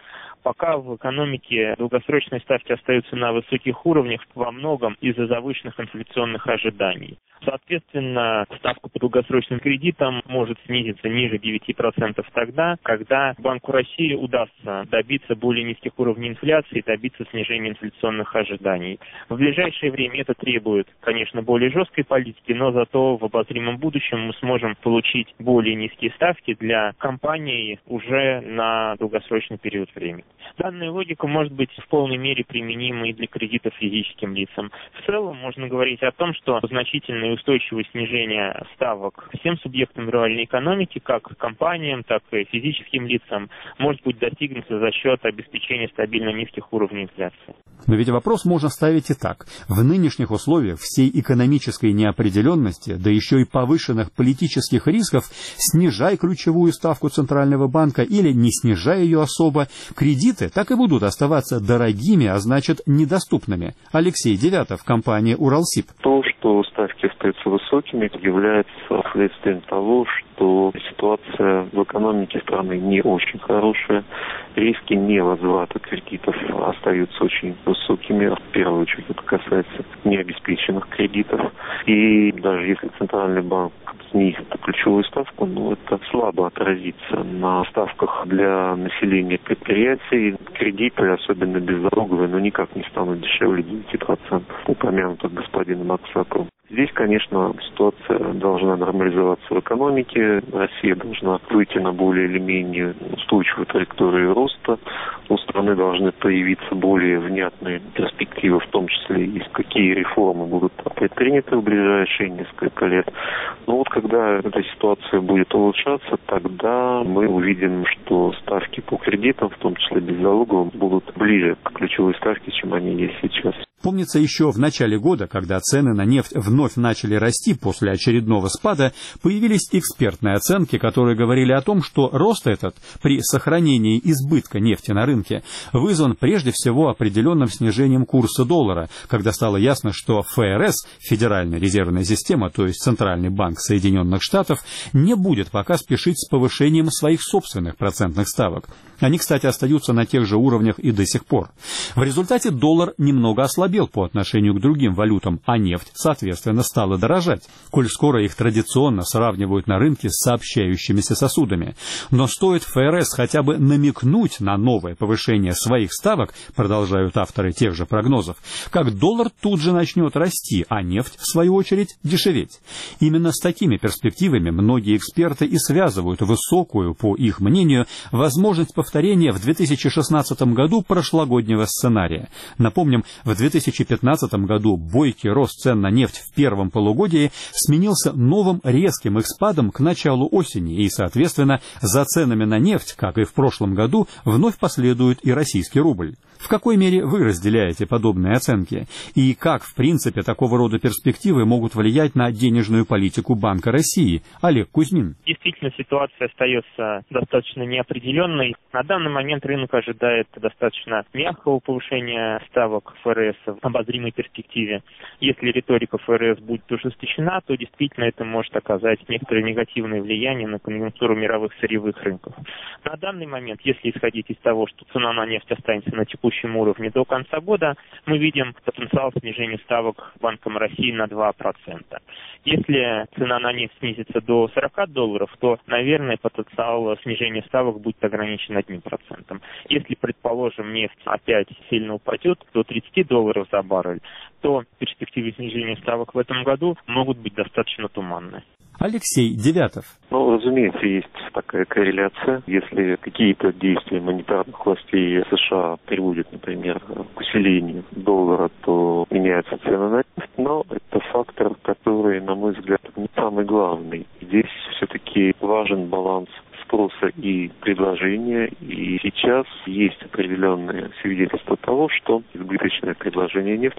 пока в экономике долгосрочные ставки остаются на высоких уровнях во многом из-за завышенных инфляционных ожиданий. Соответственно, ставка по долгосрочным кредитам может снизиться ниже девяти процентов тогда, когда Банку России удастся добиться более низких уровней инфляции и добиться снижения инфляционных ожиданий. В ближайшее время это требует, конечно, более жесткой политики, но зато в обозримом будущем мы сможем получить более низкие ставки для компаний уже на долгосрочный период времени. Данная логика может быть в полной мере применима и для кредитов физическим лицам. В целом можно говорить о том, что значительное и устойчивое снижение ставок всем субъектам реальной экономики, как компаниям, так и физическим лицам, может быть достигнуто за счет обеспечения стабильно низких уровней инфляции. Но ведь вопрос можно ставить и так. В нынешних условиях всей экономической неопределенности, да еще и повышенных политических рисков, снижай ключевую ставку Центрального банка или не снижай ее особо, кредиты так и будут оставаться дорогими, а значит недоступными. Алексей Девятов, компания «Уралсиб». То, что ставки остаются высокими, является следствием того, что ситуация в экономике страны не очень хорошая. Риски невозврата кредитов остаются очень высокими. В первую очередь это касается необеспеченных кредитов. И даже если Центральный банк снизит ключевую ставку, ну, это слабо отразится на ставках для населения предприятий. Кредиты, особенно беззалоговые, но никак не станут дешевле девяти процентов, упомянутых господином Аксаковым. Здесь, конечно, ситуация должна нормализоваться в экономике. Россия должна выйти на более или менее устойчивую траекторию роста. У страны должны появиться более внятные перспективы, в том числе и какие реформы будут предприняты в ближайшие несколько лет. Но вот когда эта ситуация будет улучшаться, тогда мы увидим, что ставки по кредитам, в том числе беззалоговым, будут ближе к ключевой ставке, чем они есть сейчас. Помнится, еще в начале года, когда цены на нефть вновь начали расти после очередного спада, появились экспертные оценки, которые говорили о том, что рост этот при сохранении избытка нефти на рынке вызван прежде всего определенным снижением курса доллара, когда стало ясно, что эф эр эс, Федеральная резервная система, то есть Центральный банк Соединенных Штатов, не будет пока спешить с повышением своих собственных процентных ставок. Они, кстати, остаются на тех же уровнях и до сих пор. В результате доллар немного ослабел по отношению к другим валютам, а нефть, соответственно, стала дорожать, коль скоро их традиционно сравнивают на рынке с сообщающимися сосудами. Но стоит эф эр эс хотя бы намекнуть на новое повышение своих ставок, продолжают авторы тех же прогнозов, как доллар тут же начнет расти, а нефть, в свою очередь, дешеветь. Именно с такими перспективами многие эксперты и связывают высокую, по их мнению, возможность повторения в две тысячи шестнадцатом году прошлогоднего сценария. Напомним, в две тысячи пятнадцатом году бойкий рост цен на нефть в первом полугодии сменился новым резким их спадом к началу осени, и, соответственно, за ценами на нефть, как и в прошлом году, вновь последует и российский рубль. В какой мере вы разделяете подобные оценки? И как, в принципе, такого рода перспективы могут влиять на денежную политику Банка России? Олег Кузьмин. Действительно, ситуация остается достаточно неопределенной. На данный момент рынок ожидает достаточно мягкого повышения ставок эф эр эс в обозримой перспективе. Если риторика эф эр эс будет ужесточена, то действительно это может оказать некоторое негативное влияние на конъюнктуру мировых сырьевых рынков. На данный момент, если исходить из того, что цена на нефть останется на текущем уровне до конца года, мы видим потенциал снижения ставок Банком России на два процента. Если цена на нефть снизится до сорока долларов, то, наверное, потенциал снижения ставок будет ограничен одним процентом. Если, предположим, нефть опять сильно упадет до тридцати долларов за баррель, то перспективы снижения ставок в этом году могут быть достаточно туманны. Алексей Девятов. Ну, разумеется, есть такая корреляция. Если какие-то действия монетарных властей США приводят, например, к усилению доллара, то меняются цены на нефть. Но это фактор, который, на мой взгляд, не самый главный. Здесь все-таки важен баланс спроса и предложения, и сейчас есть определенные свидетельства того, что избыточное предложение нефти постепенно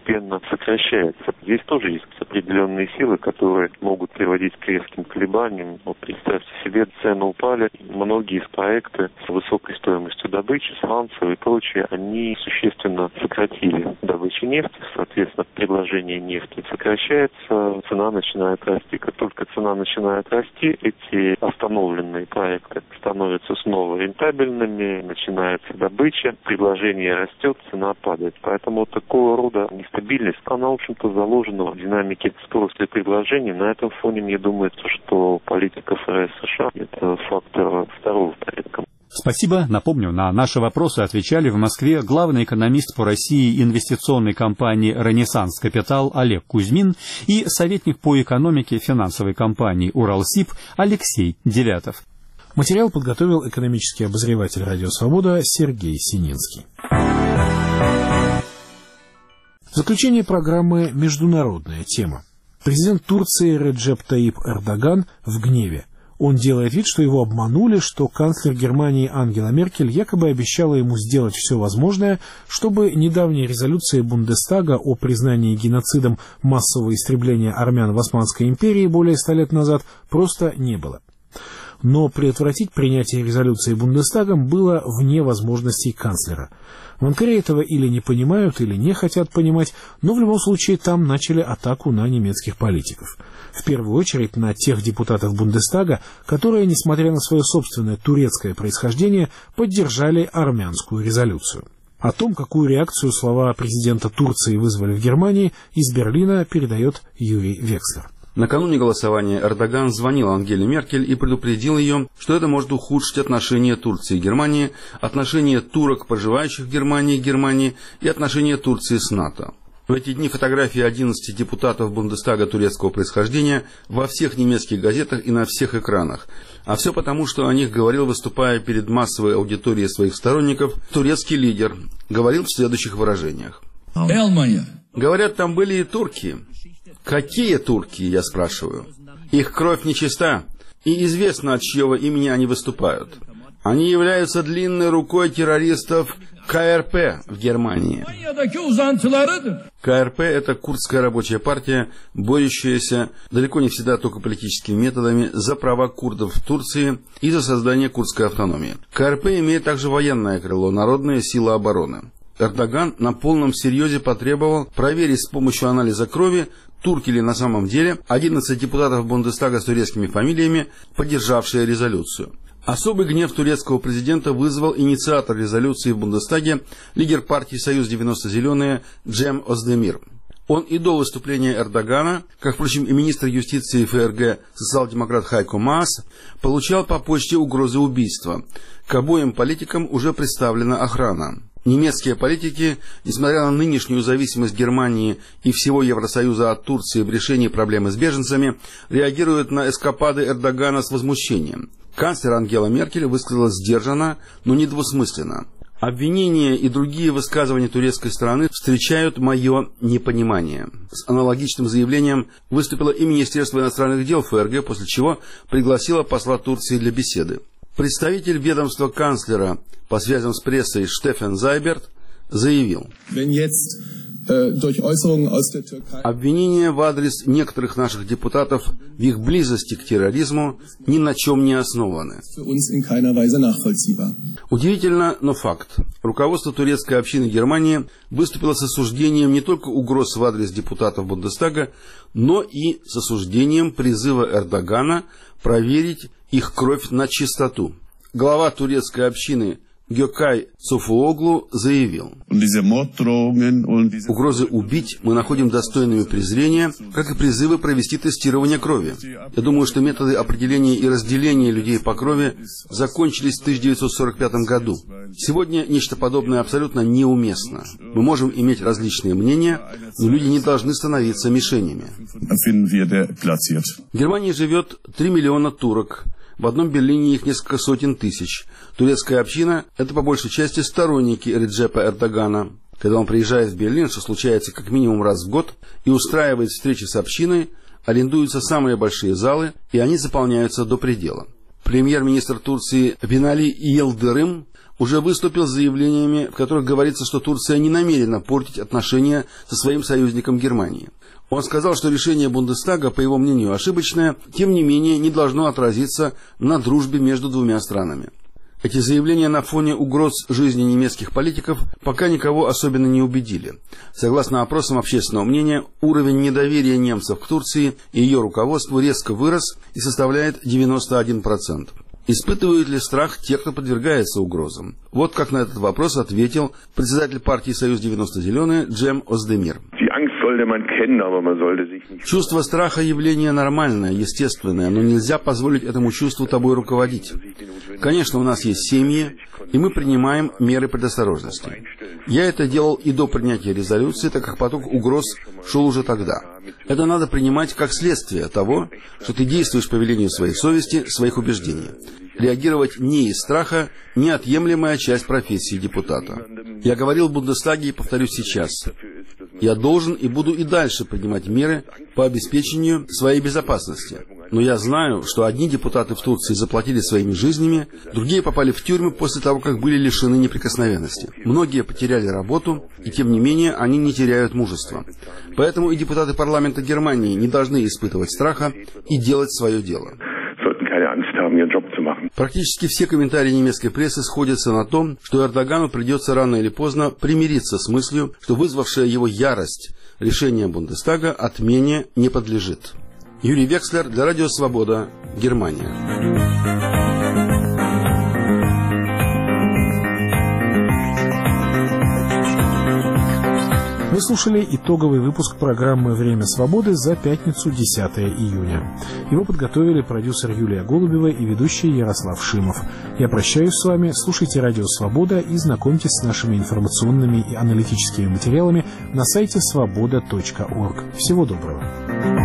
постепенно сокращается. Здесь тоже есть определенные силы, которые могут приводить к резким колебаниям. Вот представьте себе, цены упали, многие из проектов с высокой стоимостью добычи, сланцевые и прочее, они существенно сократили добычу нефти, соответственно, предложение нефти сокращается, цена начинает расти. Как только цена начинает расти, эти остановленные проекты становятся снова рентабельными, начинается добыча, предложение растет, цена падает. Поэтому вот такого рода нестабильность, она, в общем-то, заложена в динамике спроса и предложения. На этом фоне, мне думается, что политика ФРС США – это фактор второго порядка. Спасибо. Напомню, на наши вопросы отвечали в Москве главный экономист по России инвестиционной компании «Ренессанс Капитал» Олег Кузьмин и советник по экономике финансовой компании «Уралсиб» Алексей Девятов. Материал подготовил экономический обозреватель «Радио Свобода» Сергей Сининский. В заключение программы «Международная тема». Президент Турции Реджеп Таип Эрдоган в гневе. Он делает вид, что его обманули, что канцлер Германии Ангела Меркель якобы обещала ему сделать все возможное, чтобы недавняя резолюция Бундестага о признании геноцидом массового истребления армян в Османской империи более ста лет назад просто не было. Но предотвратить принятие резолюции Бундестагом было вне возможностей канцлера. В Анкаре этого или не понимают, или не хотят понимать, но в любом случае там начали атаку на немецких политиков. В первую очередь на тех депутатов Бундестага, которые, несмотря на свое собственное турецкое происхождение, поддержали армянскую резолюцию. О том, какую реакцию слова президента Турции вызвали в Германии, из Берлина передает Юрий Векслер. Накануне голосования Эрдоган звонил Ангеле Меркель и предупредил ее, что это может ухудшить отношения Турции и Германии, отношения турок, проживающих в Германии, Германии и отношения Турции с НАТО. В эти дни фотографии одиннадцати депутатов Бундестага турецкого происхождения во всех немецких газетах и на всех экранах. А все потому, что о них говорил, выступая перед массовой аудиторией своих сторонников, турецкий лидер. Говорил в следующих выражениях. Говорят, там были и турки. Какие турки, я спрашиваю? Их кровь нечиста, и известно, от чьего имени они выступают. Они являются длинной рукой террористов ка эр пэ в Германии. ка эр пэ – это курдская рабочая партия, борющаяся далеко не всегда только политическими методами за права курдов в Турции и за создание курдской автономии. ка эр пэ имеет также военное крыло – Народная сила обороны. Эрдоган на полном серьезе потребовал проверить с помощью анализа крови, турки ли на самом деле одиннадцать депутатов Бундестага с турецкими фамилиями, поддержавшие резолюцию. Особый гнев турецкого президента вызвал инициатор резолюции в Бундестаге, лидер партии «Союз девяносто зеленые» Джем Оздемир. Он идол выступления Эрдогана, как, впрочем, и министр юстиции эф эр гэ, социал-демократ Хайко Маас, получал по почте угрозы убийства. К обоим политикам уже представлена охрана. Немецкие политики, несмотря на нынешнюю зависимость Германии и всего Евросоюза от Турции в решении проблемы с беженцами, реагируют на эскапады Эрдогана с возмущением. Канцлер Ангела Меркель высказалась сдержанно, но недвусмысленно. Обвинения и другие высказывания турецкой стороны встречают мое непонимание. С аналогичным заявлением выступило и Министерство иностранных дел эф эр гэ, после чего пригласило посла Турции для беседы. Представитель ведомства канцлера по связям с прессой Штефан Зайберт заявил: обвинения в адрес некоторых наших депутатов в их близости к терроризму ни на чем не основаны. Удивительно, но факт. Руководство турецкой общины Германии выступило с осуждением не только угроз в адрес депутатов Бундестага, но и с осуждением призыва Эрдогана проверить их кровь на чистоту. Глава турецкой общины Гёкай Цофуоглу заявил: угрозы убить мы находим достойными презрения, как и призывы провести тестирование крови. Я думаю, что методы определения и разделения людей по крови закончились в тысяча девятьсот сорок пятом году. Сегодня нечто подобное абсолютно неуместно. Мы можем иметь различные мнения, но люди не должны становиться мишенями. В Германии живет три миллиона турок. В одном Берлине их несколько сотен тысяч. Турецкая община – это по большей части сторонники Реджепа Эрдогана. Когда он приезжает в Берлин, что случается как минимум раз в год, и устраивает встречи с общиной, арендуются самые большие залы, и они заполняются до предела. Премьер-министр Турции Бинали Йылдырым уже выступил с заявлениями, в которых говорится, что Турция не намерена портить отношения со своим союзником Германией. Он сказал, что решение Бундестага, по его мнению, ошибочное, тем не менее не должно отразиться на дружбе между двумя странами. Эти заявления на фоне угроз жизни немецких политиков пока никого особенно не убедили. Согласно опросам общественного мнения, уровень недоверия немцев к Турции и ее руководству резко вырос и составляет девяносто один процент. Испытывают ли страх те, кто подвергается угрозам? Вот как на этот вопрос ответил председатель партии «Союз девяносто зеленые» Джем Оздемир. Чувство страха – явление нормальное, естественное, но нельзя позволить этому чувству тобой руководить. Конечно, у нас есть семьи, и мы принимаем меры предосторожности. Я это делал и до принятия резолюции, так как поток угроз шел уже тогда. Это надо принимать как следствие того, что ты действуешь по велению своей совести, своих убеждений. Реагировать не из страха – неотъемлемая часть профессии депутата. Я говорил в Бундестаге и повторю сейчас. Я должен и буду и дальше принимать меры по обеспечению своей безопасности. Но я знаю, что одни депутаты в Турции заплатили своими жизнями, другие попали в тюрьмы после того, как были лишены неприкосновенности. Многие потеряли работу, и тем не менее они не теряют мужества. Поэтому и депутаты парламента Германии не должны испытывать страха и делать свое дело. Практически все комментарии немецкой прессы сходятся на том, что Эрдогану придется рано или поздно примириться с мыслью, что вызвавшая его ярость решение Бундестага отмене не подлежит. Юрий Векслер для Радио Свобода, Германия. Вы слушали итоговый выпуск программы «Время свободы» за пятницу, десятое июня. Его подготовили продюсер Юлия Голубева и ведущий Ярослав Шимов. Я прощаюсь с вами, слушайте «Радио Свобода» и знакомьтесь с нашими информационными и аналитическими материалами на сайте свобода точка орг. Всего доброго.